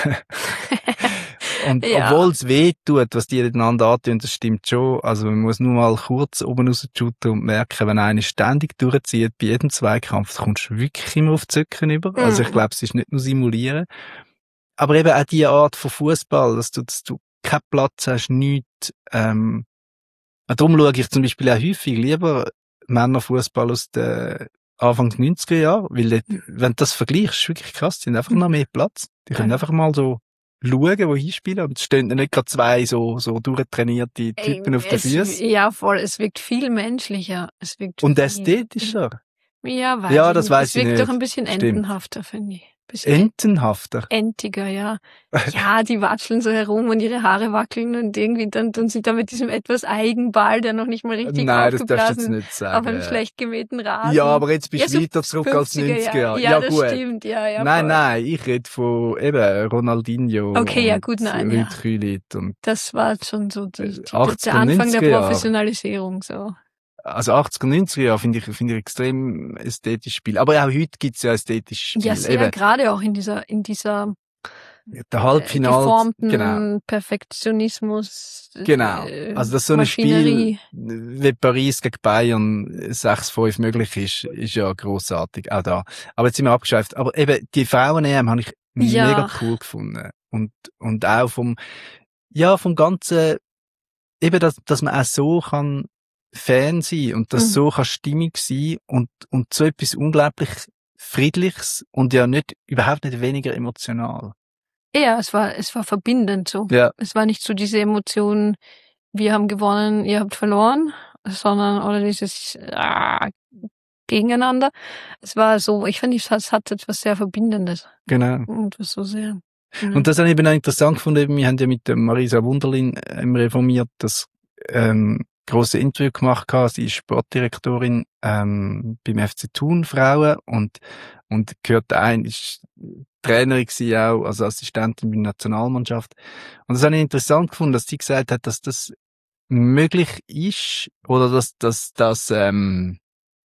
Und Ja. obwohl es weh tut, was die einander antun, das stimmt schon. Also man muss nur mal kurz oben raus shooten und merken, wenn einer ständig durchzieht, bei jedem Zweikampf, da kommst du wirklich immer auf die Zöcken über. Mm. Also ich glaube, es ist nicht nur simulieren. Aber eben auch die Art von Fußball, dass du, dass du keinen Platz hast, nichts. Ähm, darum schaue ich zum Beispiel auch häufig lieber Männerfußball aus den Anfang neunziger Jahre, weil dort, wenn du das vergleichst, ist wirklich krass, die haben einfach noch mehr Platz. Die können Ja. einfach mal so schauen, wo hinspielen. Und es stehen nicht gerade zwei so, so durchtrainierte Typen Ey, auf den es- Füßen. Ja, voll. Es wirkt viel menschlicher. Es wirkt Und viel- ästhetischer. Ja, weiß Ja, ich das nicht. weiß es ich wirkt nicht. doch ein bisschen Stimmt. entenhafter, finde ich. Bisschen Entenhafter. entiger, ja. Ja, die watscheln so herum und ihre Haare wackeln und irgendwie dann tun sie da mit diesem etwas Eigenball, der noch nicht mal richtig Nein, das darfst du aufgeblasen jetzt ist, nicht sagen. auf einem schlecht gemähten Rasen. Ja, aber jetzt bist Ja, du so weiter zurück als fünfziger neunziger Jahre. Ja, Ja, das gut. stimmt, ja, ja. Nein, voll. nein, ich rede von eben Ronaldinho Okay, ja, und gut, nein, Rüd ja. Krülit und Das war schon so die, die, achtziger, der Anfang der neunziger Jahre. Professionalisierung, so. also achtziger, neunziger Jahre finde ich, finde ich extrem ästhetisches Spiel. Aber auch heute gibt's ja ästhetisches Spiel. Ja, sehr, Eben, gerade auch in dieser, in dieser der äh, Halbfinale. geformten Genau. Perfektionismus. Genau. äh, Also, dass so ein Maschinerie. Spiel wie Paris gegen Bayern sechs fünf möglich ist, ist ja grossartig. Auch da. Aber jetzt sind wir abgeschweift. Aber eben, die Frauen-E M habe ich Ja. mega cool gefunden. Und, und auch vom, ja, vom ganzen, eben, dass, dass man auch so kann Fan sein und das Mhm. so kann stimmig sein und, und so etwas unglaublich Friedliches und ja nicht, überhaupt nicht weniger emotional. Ja, es war, es war verbindend so. Ja. Es war nicht so diese Emotion, wir haben gewonnen, ihr habt verloren, sondern, oder dieses, ah, gegeneinander. Es war so, ich finde, es hat, es hat etwas sehr Verbindendes. Genau. Und was so sehr. Ja. Und das habe ich eben auch interessant gefunden. Wir haben ja mit der Marisa Wunderlin ähm, reformiert das ähm, grosse Interview gemacht. Sie ist Sportdirektorin ähm, beim F C Thun Frauen und und gehört ein, ist Trainerin gewesen auch, also Assistentin bei der Nationalmannschaft. Und das habe ich interessant gefunden, dass sie gesagt hat, dass das möglich ist oder dass dass das ähm,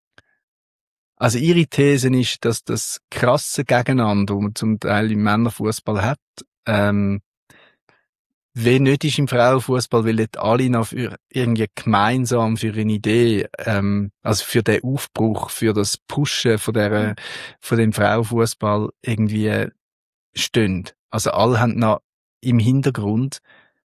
also ihre These ist, dass das krasse Gegeneinander, das man zum Teil im Männerfußball hat, ähm, wie nicht ist im Frauenfußball, weil dort alle noch für irgendwie gemeinsam für eine Idee, ähm, also für den Aufbruch, für das Pushen von der, von dem Frauenfußball irgendwie stehen. Also alle haben noch im Hintergrund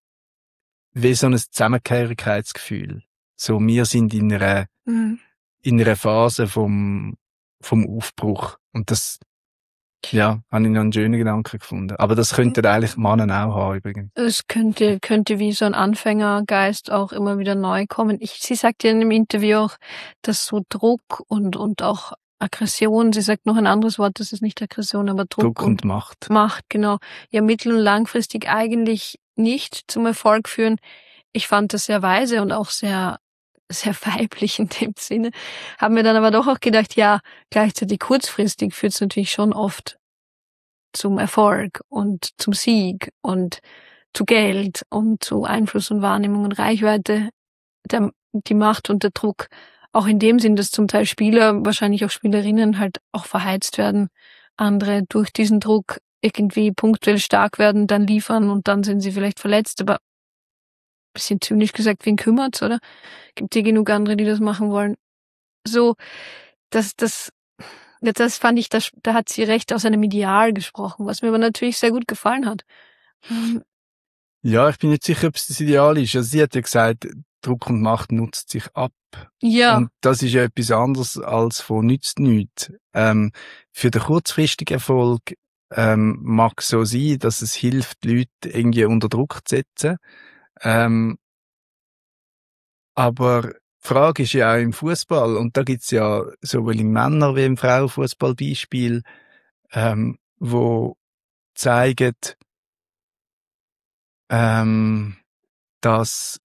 wie so ein Zusammengehörigkeitsgefühl. So, wir sind in einer, Mhm. in einer Phase vom, vom Aufbruch. Und das, ja, habe ich noch einen schönen Gedanken gefunden. Aber das könnten eigentlich Männer auch haben, übrigens. Es könnte, könnte wie so ein Anfängergeist auch immer wieder neu kommen. Ich, sie sagt ja in dem Interview auch, dass so Druck und, und auch Aggression, sie sagt noch ein anderes Wort, das ist nicht Aggression, aber Druck, Druck und Macht. Macht, genau, ja mittel- und langfristig eigentlich nicht zum Erfolg führen. Ich fand das sehr weise und auch sehr, sehr weiblich in dem Sinne. Haben mir dann aber doch auch gedacht, ja, gleichzeitig kurzfristig führt es natürlich schon oft zum Erfolg und zum Sieg und zu Geld und zu Einfluss und Wahrnehmung und Reichweite, der, die Macht und der Druck, auch in dem Sinn, dass zum Teil Spieler, wahrscheinlich auch Spielerinnen halt auch verheizt werden, andere durch diesen Druck irgendwie punktuell stark werden, dann liefern und dann sind sie vielleicht verletzt, aber ein bisschen zynisch gesagt, wen kümmert's, oder? Gibt hier genug andere, die das machen wollen. So, das, das, das fand ich, das, da hat sie recht aus einem Ideal gesprochen, was mir aber natürlich sehr gut gefallen hat. Ja, ich bin nicht sicher, ob es das Ideal ist. Also sie hat ja gesagt, Druck und Macht nutzt sich ab. Ja. Und das ist ja etwas anderes als von nützt nichts. Ähm, für den kurzfristigen Erfolg ähm, mag so sein, dass es hilft, die Leute irgendwie unter Druck zu setzen. Ähm, aber die Frage ist ja auch im Fußball, und da gibt's ja sowohl im Männer- wie im Frauenfußball Beispiele, ähm, wo zeigen, ähm, dass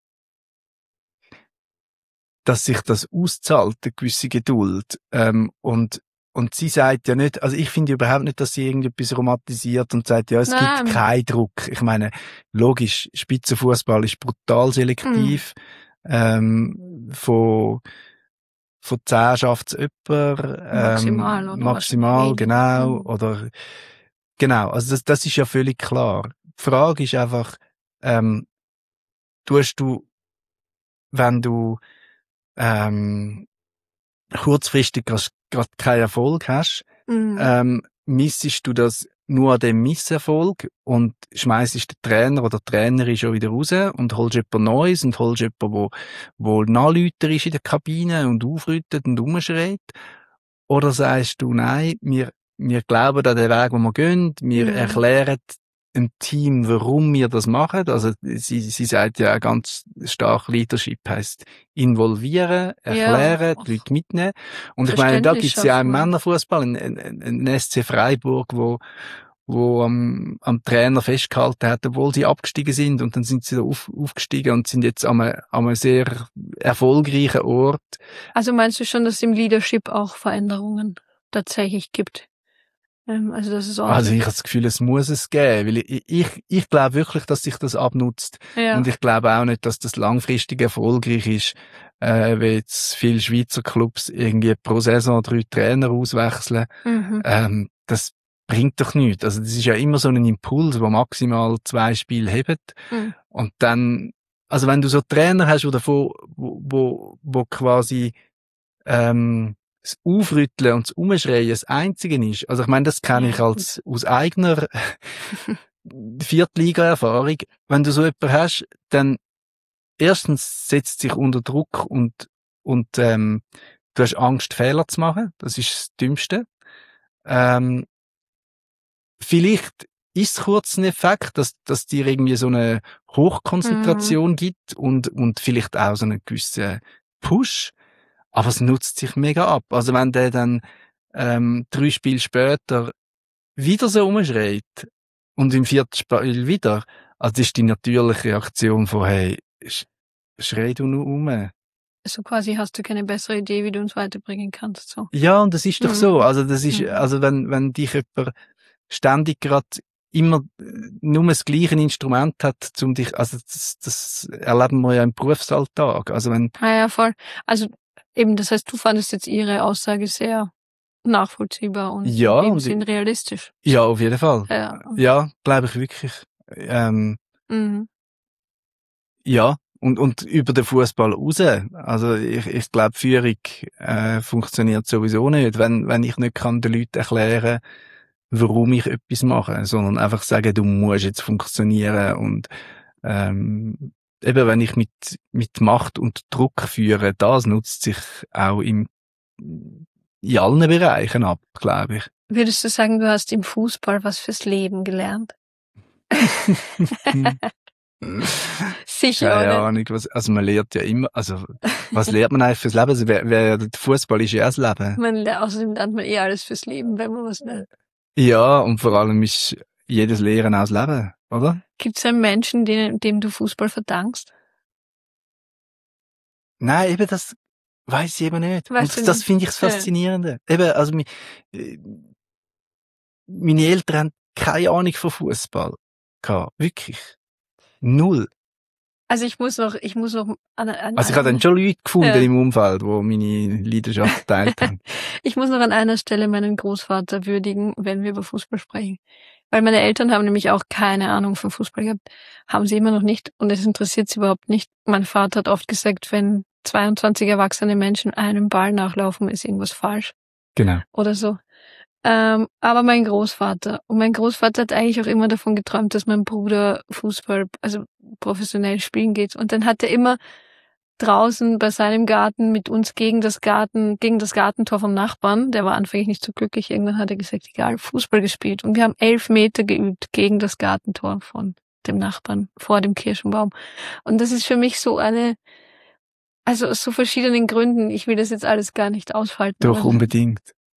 dass sich das auszahlt, eine gewisse Geduld. Ähm, und, und sie sagt ja nicht, also ich finde überhaupt nicht, dass sie irgendetwas romantisiert und sagt, ja, es Nein. gibt keinen Druck. Ich meine, logisch, Spitzenfußball ist brutal selektiv. Mhm. Ähm, von, von zehn schafft's jemand. Ähm, Maximal, oder? Maximal, genau. Mhm. Oder, genau. Also das, das ist ja völlig klar. Die Frage ist einfach, ähm, tust du, wenn du, ähm, kurzfristig gerade keinen Erfolg hast, Mhm. ähm, missest du das nur an dem Misserfolg und schmeißt den Trainer oder die Trainerin schon wieder raus und holst jemand Neues und holst jemand, wo, wo Nachlüter ist in der Kabine und aufrüttet und rumschreit. Oder sagst du, nein, wir, wir glauben an den Weg, den wir gehen, wir Mhm. erklären ein Team, warum wir das machen. Also sie, sie sagt ja ganz stark, Leadership heisst involvieren, erklären, Ja. die Leute mitnehmen. Und ich meine, da gibt's ja auch im schaffen. Männerfußball einen, einen, einen S C Freiburg, wo wo am, am Trainer festgehalten hat, obwohl sie abgestiegen sind, und dann sind sie da auf, aufgestiegen und sind jetzt an einem, an einem sehr erfolgreichen Ort. Also meinst du schon, dass es im Leadership auch Veränderungen tatsächlich gibt? Also, das ist also ich habe das Gefühl, es muss es geben, weil ich, ich, ich glaube wirklich, dass sich das abnutzt. Ja. Und ich glaube auch nicht, dass das langfristig erfolgreich ist, äh, wie jetzt viele Schweizer Clubs irgendwie pro Saison drei Trainer auswechseln. Mhm. Ähm, das bringt doch nichts. Also das ist ja immer so ein Impuls, wo maximal zwei Spiele hebt. Mhm. Und dann, also wenn du so Trainer hast, wo davon, wo, wo, wo quasi, ähm, das Aufrütteln und das Umschreien das Einzige ist. Also ich meine, das kenne ich Ja, als aus eigener Viertliga-Erfahrung. Wenn du so jemanden hast, dann erstens setzt sich unter Druck und und ähm, du hast Angst, Fehler zu machen. Das ist das Dümmste. Ähm, vielleicht ist es kurz ein Effekt, dass dass dir irgendwie so eine Hochkonzentration Mhm. gibt und und vielleicht auch so einen gewissen Push. Aber es nutzt sich mega ab. Also wenn der dann ähm, drei Spiele später wieder so rumschreit und im vierten Spiel wieder, also das ist die natürliche Reaktion von, hey, sch schrei du nur um. So quasi hast du keine bessere Idee, wie du uns weiterbringen kannst, so. Ja, und das ist doch Mhm. so. Also das ist, Mhm. also wenn, wenn dich jemand ständig gerade immer nur das gleiche Instrument hat, um dich, also das, das erleben wir ja im Berufsalltag. Also wenn, Ah ja, voll. Also eben, das heißt, du fandest jetzt ihre Aussage sehr nachvollziehbar und ja, in dem und Sinn realistisch. ja, auf jeden Fall. Ja. Ja, glaube ich wirklich. Ähm, Mhm. ja, und, und über den Fußball raus. Also ich, ich glaube, Führung äh, funktioniert sowieso nicht, wenn, wenn ich nicht kann den Leuten erklären, warum ich etwas mache, sondern einfach sagen, du musst jetzt funktionieren. Und ähm, eben, wenn ich mit, mit Macht und Druck führe, das nutzt sich auch im, in allen Bereichen ab, glaube ich. Würdest du sagen, du hast im Fußball was fürs Leben gelernt? Sicher, Keine oder? Ahnung, was, also man lernt ja immer, also was lernt man eigentlich fürs Leben? Also wer, wer, der Fußball ist ja auch das Leben. Man, ler- außerdem lernt man eh alles fürs Leben, wenn man was lernt. Ja, und vor allem ist jedes Lehren auch das Leben, oder? Gibt es einen Menschen, dem, dem du Fußball verdankst? Nein, eben das weiß ich eben nicht. Weißt und du das nicht? finde ich das Ja. Faszinierende. Eben, also mi- äh, meine Eltern haben keine Ahnung von Fußball gehabt. Wirklich. Null. Also ich muss noch, ich muss noch an, an Also ich habe dann schon Leute gefunden Ja. im Umfeld, die meine Leidenschaft geteilt haben. Ich muss noch an einer Stelle meinen Großvater würdigen, wenn wir über Fußball sprechen. Weil meine Eltern haben nämlich auch keine Ahnung von Fußball gehabt. Haben sie immer noch nicht und es interessiert sie überhaupt nicht. Mein Vater hat oft gesagt, wenn zweiundzwanzig erwachsene Menschen einem Ball nachlaufen, ist irgendwas falsch Genau. oder so. Ähm, aber mein Großvater, und mein Großvater hat eigentlich auch immer davon geträumt, dass mein Bruder Fußball, also professionell spielen geht. Und dann hat er immer draußen bei seinem Garten mit uns gegen das Garten, gegen das Gartentor vom Nachbarn, der war anfänglich nicht so glücklich, irgendwann hat er gesagt, egal, Fußball gespielt. Und wir haben elf Meter geübt gegen das Gartentor von dem Nachbarn, vor dem Kirschenbaum. Und das ist für mich so eine, also aus so verschiedenen Gründen, ich will das jetzt alles gar nicht ausfalten. Doch, aber- unbedingt.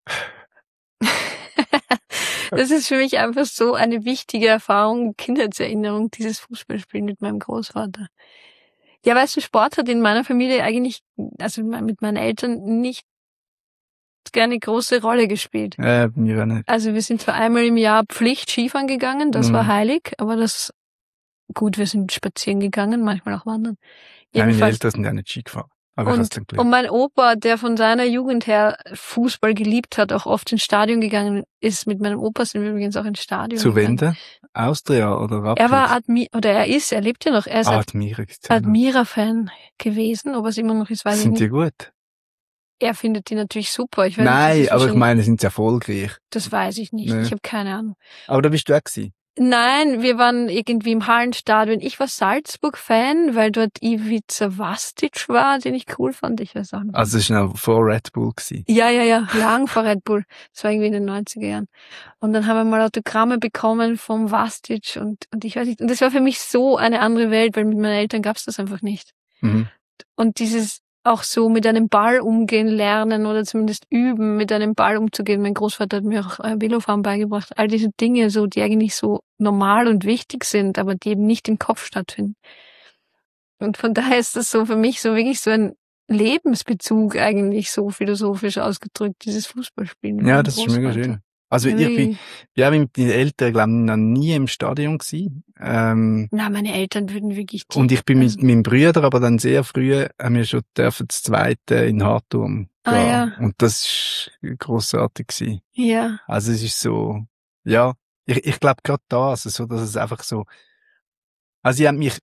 Das ist für mich einfach so eine wichtige Erfahrung, Kindheitserinnerung, dieses Fußballspielen mit meinem Großvater. Ja, weißt du, Sport hat in meiner Familie eigentlich, also mit meinen Eltern nicht gerne große Rolle gespielt. Äh, mir auch nicht. Also wir sind zwar einmal im Jahr Pflicht Skifahren gegangen, das Mhm. war heilig, aber das, gut, wir sind spazieren gegangen, manchmal auch wandern. Nein, meine Jedenfalls. Eltern sind ja nicht Ski gefahren. Aber ich Und, hab's dann und gelernt. mein Opa, der von seiner Jugend her Fußball geliebt hat, auch oft ins Stadion gegangen ist, mit meinem Opa sind wir übrigens auch ins Stadion Zu gegangen. Wende? Austria oder Rapid? Er war Admi oder er ist, er lebt ja noch, er ist ah, Ad Admira. Admira-Fan gewesen, ob er es immer noch ist, weiß ich Sind die nicht. gut? Er findet die natürlich super. Ich weiß nicht, das Nein, ist aber ich wahrscheinlich- meine, sind sie erfolgreich. Das weiß ich nicht. Nee. Ich habe keine Ahnung. Aber da bist du auch gewesen. Nein, wir waren irgendwie im Hallenstadion. Ich war Salzburg-Fan, weil dort Ivica Vastic war, den ich cool fand. Ich weiß auch nicht. Also es war noch vor Red Bull gewesen. Ja, ja, ja, lang vor Red Bull. Das war irgendwie in den neunziger Jahren. Und dann haben wir mal Autogramme bekommen vom Vastic und, und ich weiß nicht. Und das war für mich so eine andere Welt, weil mit meinen Eltern gab's das einfach nicht. Mhm. Und dieses auch so mit einem Ball umgehen lernen oder zumindest üben, mit einem Ball umzugehen. Mein Großvater hat mir auch äh, Velofahren beigebracht. All diese Dinge, so, die eigentlich so normal und wichtig sind, aber die eben nicht im Kopf stattfinden. Und von daher ist das so für mich so wirklich so ein Lebensbezug eigentlich, so philosophisch ausgedrückt, dieses Fußballspielen. mit Ja, meinem das ist mega Großvater. schön. Also ich bin, Wie- ja, mit meinen Eltern, glaube ich, noch nie im Stadion gewesen. Ähm, Na, meine Eltern würden wirklich... die- und ich bin mit also- meinem Bruder, aber dann sehr früh, haben wir schon dürfen das Zweite in Hartturm Ah, gehen. ja. Und das war grossartig gewesen. Ja, Also es ist so, ja, ich, ich glaube gerade da, also so, dass es einfach so, also ich habe mich,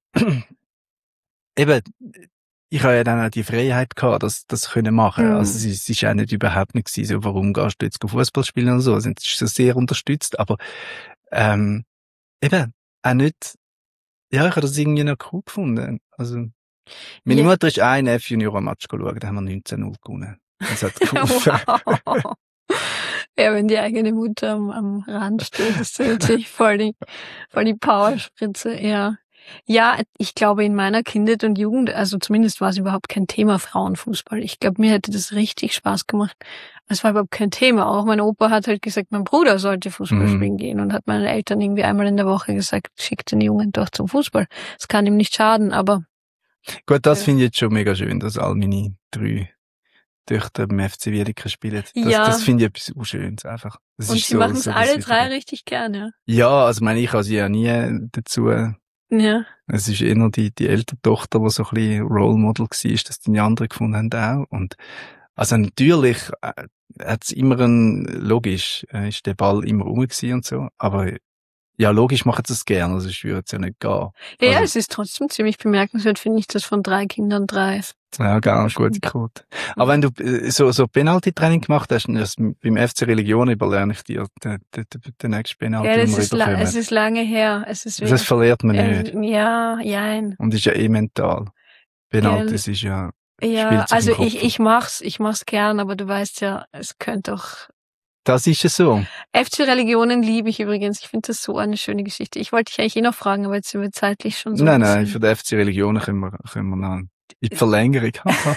eben, ich habe ja dann auch die Freiheit gehabt, das, das können machen. Mhm. Also es ist, es ist auch nicht überhaupt nicht gewesen, so, warum gehst du jetzt Fußball spielen oder so. Also es ist so sehr unterstützt, aber, ähm, eben, auch nicht, ja, ich habe das irgendwie noch cool gefunden. Also, meine Ja. Mutter ist auch in F-Junior-Match geschaut, da haben wir neunzehn null gewonnen. Das hat geholfen. wow. Ja, wenn die eigene Mutter am, am Rand steht, ist das natürlich voll die, voll die Powerspritze, ja. Ja, ich glaube in meiner Kindheit und Jugend, also zumindest war es überhaupt kein Thema Frauenfußball. Ich glaube, mir hätte das richtig Spaß gemacht. Es war überhaupt kein Thema. Auch mein Opa hat halt gesagt, mein Bruder sollte Fußball Mhm. spielen gehen und hat meinen Eltern irgendwie einmal in der Woche gesagt, schickt den Jungen doch zum Fußball. Es kann ihm nicht schaden, aber Gut, das Ja. finde ich jetzt schon mega schön, dass all meine drei Töchter beim F C Wiedeke spielen. Das, Ja. das finde ich etwas so Schönes einfach. Das und ist sie so, machen es so das alle Wichtige. drei richtig gern, Ja, also ich meine, ich habe sie ja nie dazu. ja. Ja. Es ist eher die, die ältere Tochter, die so ein bisschen Role Model war, dass die anderen gefunden haben auch. Und, also natürlich, äh, hat's immer ein, logisch, äh, ist der Ball immer rum gewesen und so. Aber, ja, logisch machen sie es gerne, also ich würde es ja nicht gehen. Ja, ja, Also- es ist trotzdem ziemlich bemerkenswert, finde ich, dass von drei Kindern drei. Ja, gar nicht gute Quote. Aber wenn du äh, so, so Penalty-Training gemacht hast, das beim F C Religion überlerne ich dir den, den, den nächsten Penalty, Ja, das den wir ist, la überkommen. es ist lange her. Es ist Das wirklich, verliert man nicht. äh, ja, jein. Und ist ja eh mental. Penalty, Ja, das ist ja, Ja, spielt sich also im Kopf ich, ab. ich mach's, ich mach's gern, aber du weißt ja, es könnte auch. das ist ja so. F C Religionen liebe ich übrigens. Ich finde das so eine schöne Geschichte. Ich wollte dich eigentlich eh noch fragen, aber jetzt sind wir zeitlich schon so. nein, ein nein, bisschen- für die F C Religionen können wir, können wir noch in die Verlängerung.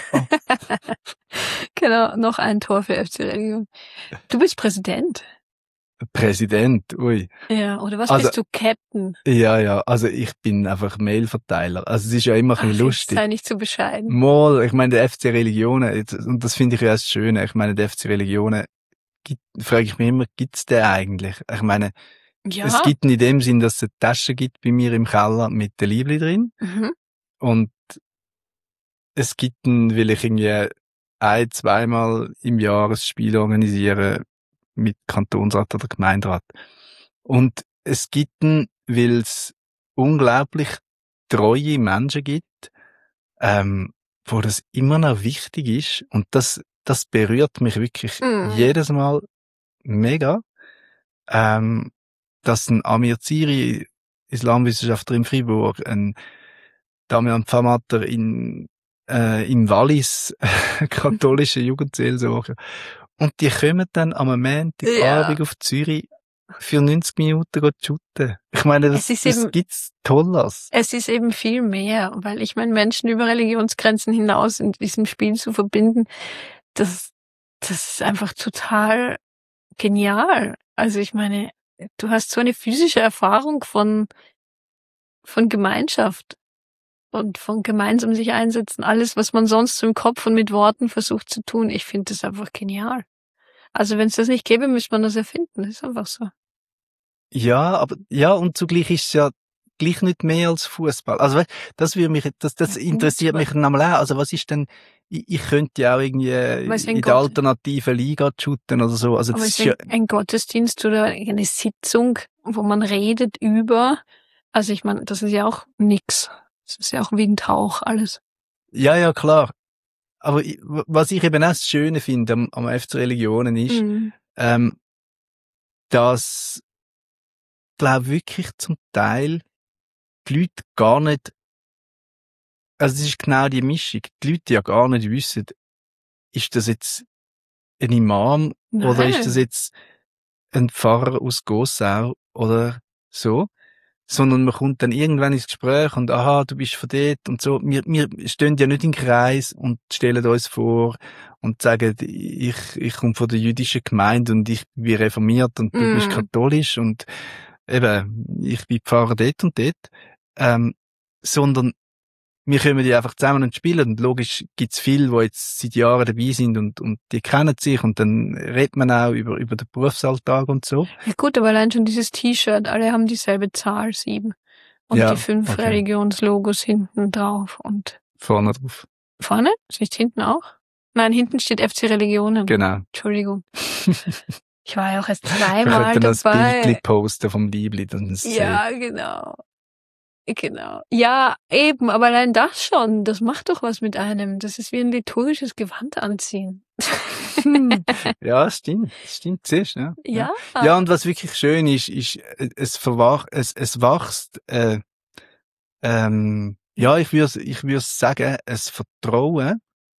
Genau, noch ein Tor für F C Religion. Du bist Präsident. Präsident, ui. Ja, oder was Also- bist du, Captain? Ja, ja, also ich bin einfach Mailverteiler. Also es ist ja immer ein Ach, bisschen lustig. sei nicht so bescheiden. Mal, ich meine, der F C Religionen, jetzt- und das finde ich ja das Schöne, ich meine, der F C Religionen gibt, frage ich mich immer, gibt's den eigentlich? Ich meine, Ja. es gibt ihn in dem Sinn, dass es eine Tasche gibt bei mir im Keller mit den Liebli drin. Mhm. Und es gibt ihn, weil ich irgendwie ein-, zweimal im Jahr ein Spiel organisiere mit Kantonsrat oder Gemeinderat. Und es gibt ihn, weil es unglaublich treue Menschen gibt, ähm, wo das immer noch wichtig ist. Und das, das berührt mich wirklich Mhm. jedes Mal mega. Ähm, dass ein Amir Ziri, Islamwissenschaftler in Fribourg, ein Damian Pfamatter in, äh, im Wallis, katholische Jugendseelsorger. Und die kommen dann am Montagabend Ja. auf Zürich für neunzig Minuten go shooten. Ich meine, das, Es ist das eben- gibt's Tolles. Es ist eben viel mehr, weil ich meine, Menschen über Religionsgrenzen hinaus in diesem Spiel zu verbinden, das, das ist einfach total genial. Also ich meine, du hast so eine physische Erfahrung von, von Gemeinschaft und von gemeinsam sich einsetzen. Alles, was man sonst so im Kopf und mit Worten versucht zu tun. Ich finde das einfach genial. Also wenn es das nicht gäbe, müsste man das erfinden. Das ist einfach so. Ja, aber, ja, und zugleich ist es ja gleich nicht mehr als Fußball. Also, weißt, das würde mich, das, das interessiert mich nochmal auch. Also, was ist denn, ich, ich könnte ja auch irgendwie Was ein in der Gott- alternativen Liga shooten oder so. Also, Aber das es ist ist ja, ein, ein Gottesdienst oder eine Sitzung, wo man redet über, also ich meine, das ist ja auch nix. Das ist ja auch wie ein Tauch, alles. ja, ja, klar. Aber ich, was ich eben auch das Schöne finde am, am F C Religionen ist, Mhm. ähm, dass, glaube wirklich zum Teil die Leute gar nicht, also es ist genau die Mischung, die Leute ja gar nicht wissen, ist das jetzt ein Imam oder Nein. ist das jetzt ein Pfarrer aus Gossau oder so, sondern man kommt dann irgendwann ins Gespräch und aha, du bist von dort und so. Wir, wir stehen ja nicht im Kreis und stellen uns vor und sagen, ich, ich komme von der jüdischen Gemeinde und ich bin reformiert und du Mm. bist katholisch und eben, ich bin Pfarrer dort und dort, ähm, sondern wir kommen ja einfach zusammen und spielen und logisch gibt's viele, die jetzt seit Jahren dabei sind und, und die kennen sich und dann redet man auch über, über den Berufsalltag und so. Ja gut, aber allein schon dieses T-Shirt, alle haben dieselbe Zahl, sieben. Und Ja, die fünf okay. Religionslogos hinten drauf. Und Vorne drauf. vorne? Ist nicht hinten auch? Nein, hinten steht F C Religionen. Genau. Entschuldigung. Ich war ja auch erst Wir zweimal könnten das dabei. Bildli posten vom Liebli. Dann ist es Ja, genau. Genau. Ja, eben, aber allein das schon, das macht doch was mit einem. Das ist wie ein liturgisches Gewand anziehen. sehr- Ja, stimmt. Stimmt, siehst du, ja. Ja. Ja, und was wirklich schön ist, ist, äh, es verwach, es, es wächst, äh, ähm, ja, ich würde, ich würde sagen, ein Vertrauen,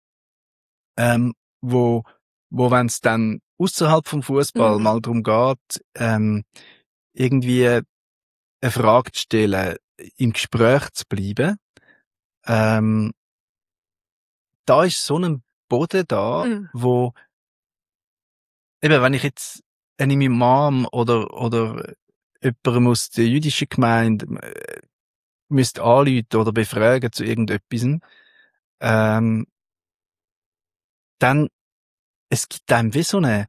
ähm, wo, wo, wenn es dann außerhalb vom Fußball Mhm. mal darum geht, ähm, irgendwie eine Frage zu stellen, im Gespräch zu bleiben, ähm, da ist so ein Boden da, Mhm. wo, eben, wenn ich jetzt einen Imam oder, oder jemanden aus der jüdischen Gemeinde äh, müsste anrufen oder befragen zu irgendetwas, ähm, dann, es gibt einem wie so eine,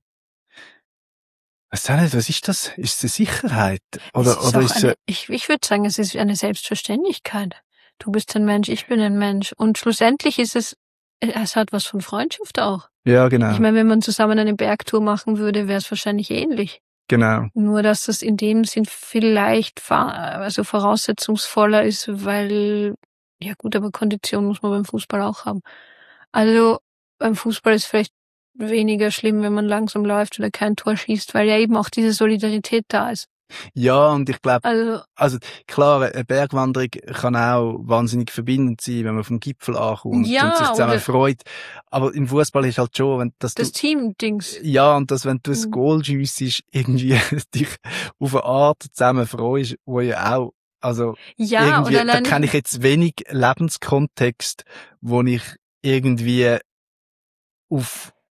weiß auch nicht, was ist das? Ist es eine Sicherheit? Oder, Es ist oder auch ist es, eine, ich, ich würde sagen, es ist eine Selbstverständlichkeit. Du bist ein Mensch, ich bin ein Mensch. Und schlussendlich ist es, es hat was von Freundschaft auch. ja, genau, Ich meine, wenn man zusammen eine Bergtour machen würde, wäre es wahrscheinlich ähnlich. genau, Nur, dass das in dem Sinn vielleicht fa- also voraussetzungsvoller ist, weil, ja gut, aber Kondition muss man beim Fußball auch haben. Also beim Fußball ist vielleicht weniger schlimm, wenn man langsam läuft oder kein Tor schießt, weil ja eben auch diese Solidarität da ist. ja, und ich glaube, Also, also klar, eine Bergwanderung kann auch wahnsinnig verbindend sein, wenn man vom Gipfel ankommt Ja, und sich zusammen oder- freut. Aber im Fußball ist halt schon, wenn dass das du Team-Dings. ja, und dass wenn du ein Mhm. Goal schiessest, irgendwie dich auf eine Art zusammen freust, wo ja auch, also Ja, irgendwie, oder da allein kenne ich jetzt wenig Lebenskontext, wo ich irgendwie auf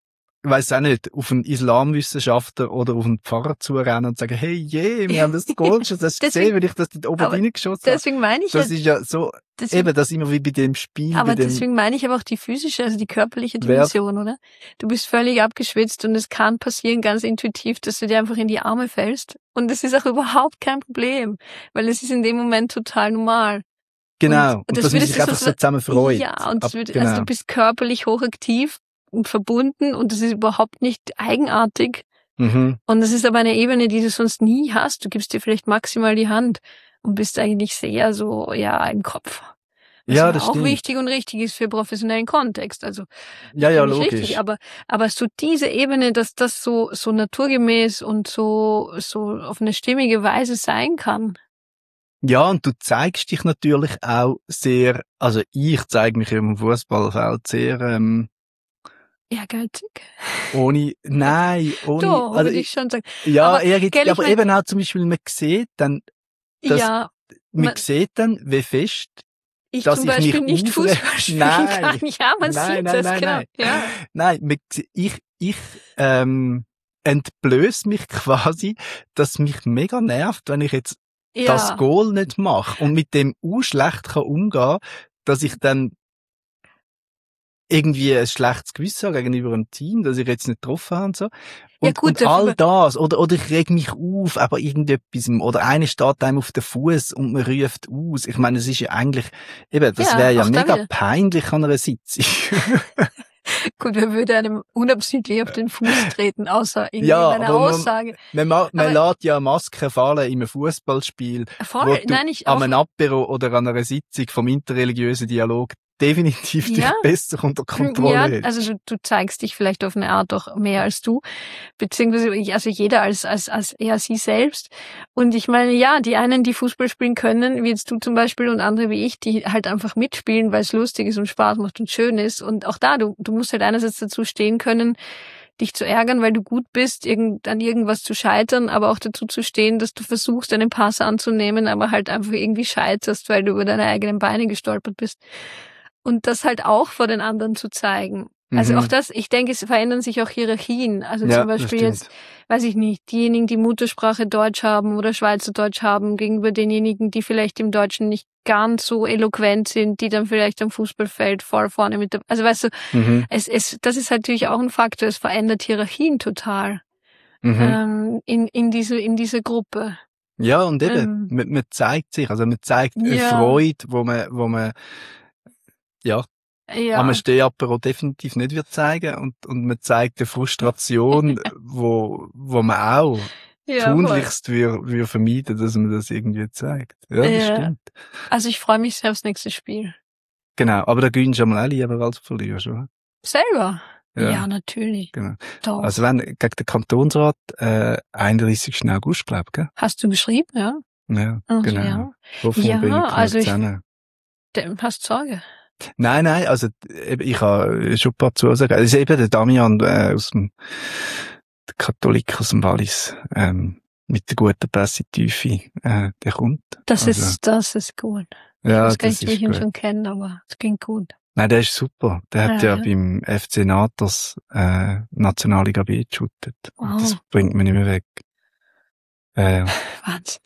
ich weiss auch nicht, auf einen Islamwissenschaftler oder auf einen Pfarrer zurennen und sagen, hey, je, wir haben das Goal geschossen, hast du gesehen, wenn ich das dort oben reingeschossen habe? Deswegen meine ich Das ja, ist ja so, deswegen, eben, das immer wie bei dem Spiel. aber bei dem, deswegen meine ich aber auch die physische, also die körperliche Wer- Dimension, oder? Du bist völlig abgeschwitzt und es kann passieren, ganz intuitiv, dass du dir einfach in die Arme fällst. Und das ist auch überhaupt kein Problem, weil es ist in dem Moment total normal. genau. Und Und, das dass man wird- sich das einfach ist so so- zusammen freut. Ja, und das Ab- wird, genau. also du bist körperlich hochaktiv und verbunden und das ist überhaupt nicht eigenartig. mhm. Und das ist aber eine Ebene, die du sonst nie hast. Du gibst dir vielleicht maximal die Hand und bist eigentlich sehr so, ja, im Kopf. Was Ja, ja das auch stimmt. wichtig und richtig ist für professionellen Kontext. Also, Ja, ja, finde ich logisch. richtig. Aber, aber so diese Ebene, dass das so, so naturgemäß und so, so auf eine stimmige Weise sein kann. Ja, und du zeigst dich natürlich auch sehr, also ich zeige mich im Fußballfeld sehr, ähm, Ehrgeizig. ohne, nein, ohne, Doch, also würde ich schon sagen. ja, aber, ehrgeizig, gell, ich aber mein- eben auch zum Beispiel, man sieht dann, das- ja, man man- sieht dann, wie fest, ich dass zum ich Beispiel mich nicht aufre- Fußball spielen Nein. kann. Ja, man Nein, sieht nein, das, nein, genau. nein. Ja. nein, man, ich, ich, ähm, entblöß mich quasi, dass mich mega nervt, wenn ich jetzt Ja. das Goal nicht mache und mit dem auch schlecht kann umgehen, dass ich dann irgendwie ein schlechtes Gewissen habe gegenüber einem Team, dass ich jetzt nicht getroffen habe und so. Und, Ja, gut, und dafür- all das, oder, oder ich reg mich auf, aber irgendetwas, oder einer steht einem auf den Fuß und man ruft aus. Ich meine, es ist ja eigentlich, eben, das Ja, wäre ja auch da mega wieder. peinlich an einer Sitzung. Gut, wer würde einem unabsichtlich auf den Fuß treten, außer in Ja, einer aber man- Aussage. Man, ma- man Aber- lässt ja Masken fallen in einem Fußballspiel, Voll, wo du nein, ich an auch, einem Apero oder an einer Sitzung vom interreligiösen Dialog definitiv dich Ja. besser unter Kontrolle ja, hättest. also du, du zeigst dich vielleicht auf eine Art doch mehr als du, beziehungsweise ich- also jeder als als als eher sie selbst. Und ich meine, ja, die einen, die Fußball spielen können, wie jetzt du zum Beispiel, und andere wie ich, die halt einfach mitspielen, weil es lustig ist und Spaß macht und schön ist. Und auch da, du du musst halt einerseits dazu stehen können, dich zu ärgern, weil du gut bist, irgend, an irgendwas zu scheitern, aber auch dazu zu stehen, dass du versuchst, einen Pass anzunehmen, aber halt einfach irgendwie scheiterst, weil du über deine eigenen Beine gestolpert bist. Und das halt auch vor den anderen zu zeigen. Also Mhm. auch das, ich denke, es verändern sich auch Hierarchien. Also Ja, zum das Beispiel stimmt. jetzt, weiß ich nicht, diejenigen, die Muttersprache Deutsch haben oder Schweizerdeutsch haben, gegenüber denjenigen, die vielleicht im Deutschen nicht ganz so eloquent sind, die dann vielleicht am Fußballfeld voll vorne mit der, also weißt du, Mhm. es, es, das ist natürlich auch ein Faktor, es verändert Hierarchien total, Mhm. ähm, in, in diese, in diese Gruppe. Ja, und eben, Ähm. man, man zeigt sich, also man zeigt eine Ja. Freude, wo man, wo man, ja, Ja. am Stehapero definitiv nicht wird zeigen, und, und man zeigt eine Frustration, wo, wo man auch ja, tunlichst wir, wir vermeiden, dass man das irgendwie zeigt. Ja, das Ja. stimmt. Also ich freue mich sehr aufs nächste Spiel. Genau, aber da gewinnst du einmal auch lieber als verlierst, oder? Selber? Ja. Ja, natürlich. Genau. Doch. Also wenn, gegen den Kantonsrat, äh, einunddreißigsten August, glaub ich, gell? Hast du geschrieben, ja? Ja, Also, genau. ja. Hoffentlich Ja, bringen wir also ich- zusammen. Dem hast Sorge. Nein, nein, also eben, ich habe schon ein paar Zusagen. Es ist eben der Damian äh, aus dem der Katholik aus dem Wallis, ähm, mit der guten Pressetiefe, äh, der kommt. Das Also, ist, das ist gut. ja, das kann das ich ist mich ihn gut. schon kennen, aber es ging gut. Nein, der ist super. Der hat Ja, ja, ja. beim F C Natas äh, Nationalliga B geshootet. Und Wow. das bringt mich nicht mehr weg. Äh, Wahnsinn.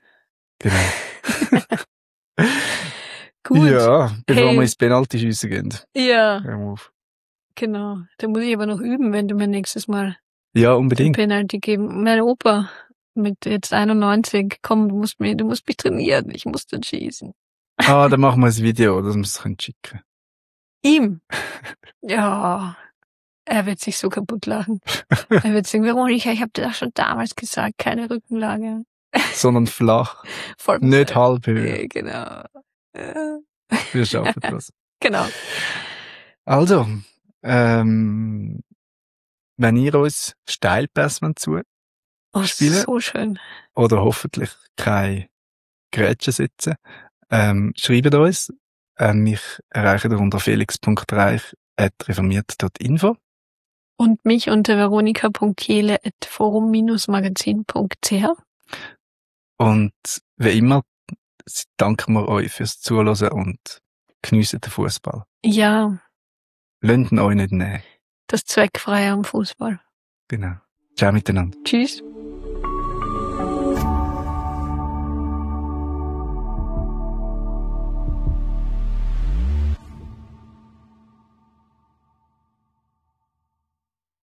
genau. Gut. Ja, bevor Hey. wir ins Penalty-Schiessen gehen. Ja, Hör mal auf. genau. Da muss ich aber noch üben, wenn du mir nächstes Mal Ja, den unbedingt. Penalty geben. Mein Opa mit jetzt einundneunzig, komm, du musst mir, du musst mich trainieren. Ich muss dann schießen. Ah, dann machen wir ein Video, dass wir es schicken können. Ihm? Ja. Er wird sich so kaputt lachen. Er wird sagen, Veronika, ich habe dir doch schon damals gesagt, keine Rückenlage. Sondern flach, Voll nicht halb Höhe. Ja, genau. Ja, Wir schaffen das. genau. Also, ähm, wenn ihr uns Steilpass zu Oh, Spielen? so schön. oder hoffentlich keine Grätschen sitzen, ähm, schreibt uns. Ähm, mich erreichen ihr unter felix punkt reich at reformiert punkt info. Und mich unter veronika punkt kehle at forum magazin punkt c h. Und wie immer danken wir euch fürs Zuhören und geniessen den Fußball. Ja, Lasst ihn euch nicht nehmen. das Zweckfreie am Fußball. Genau. Ciao miteinander. Tschüss.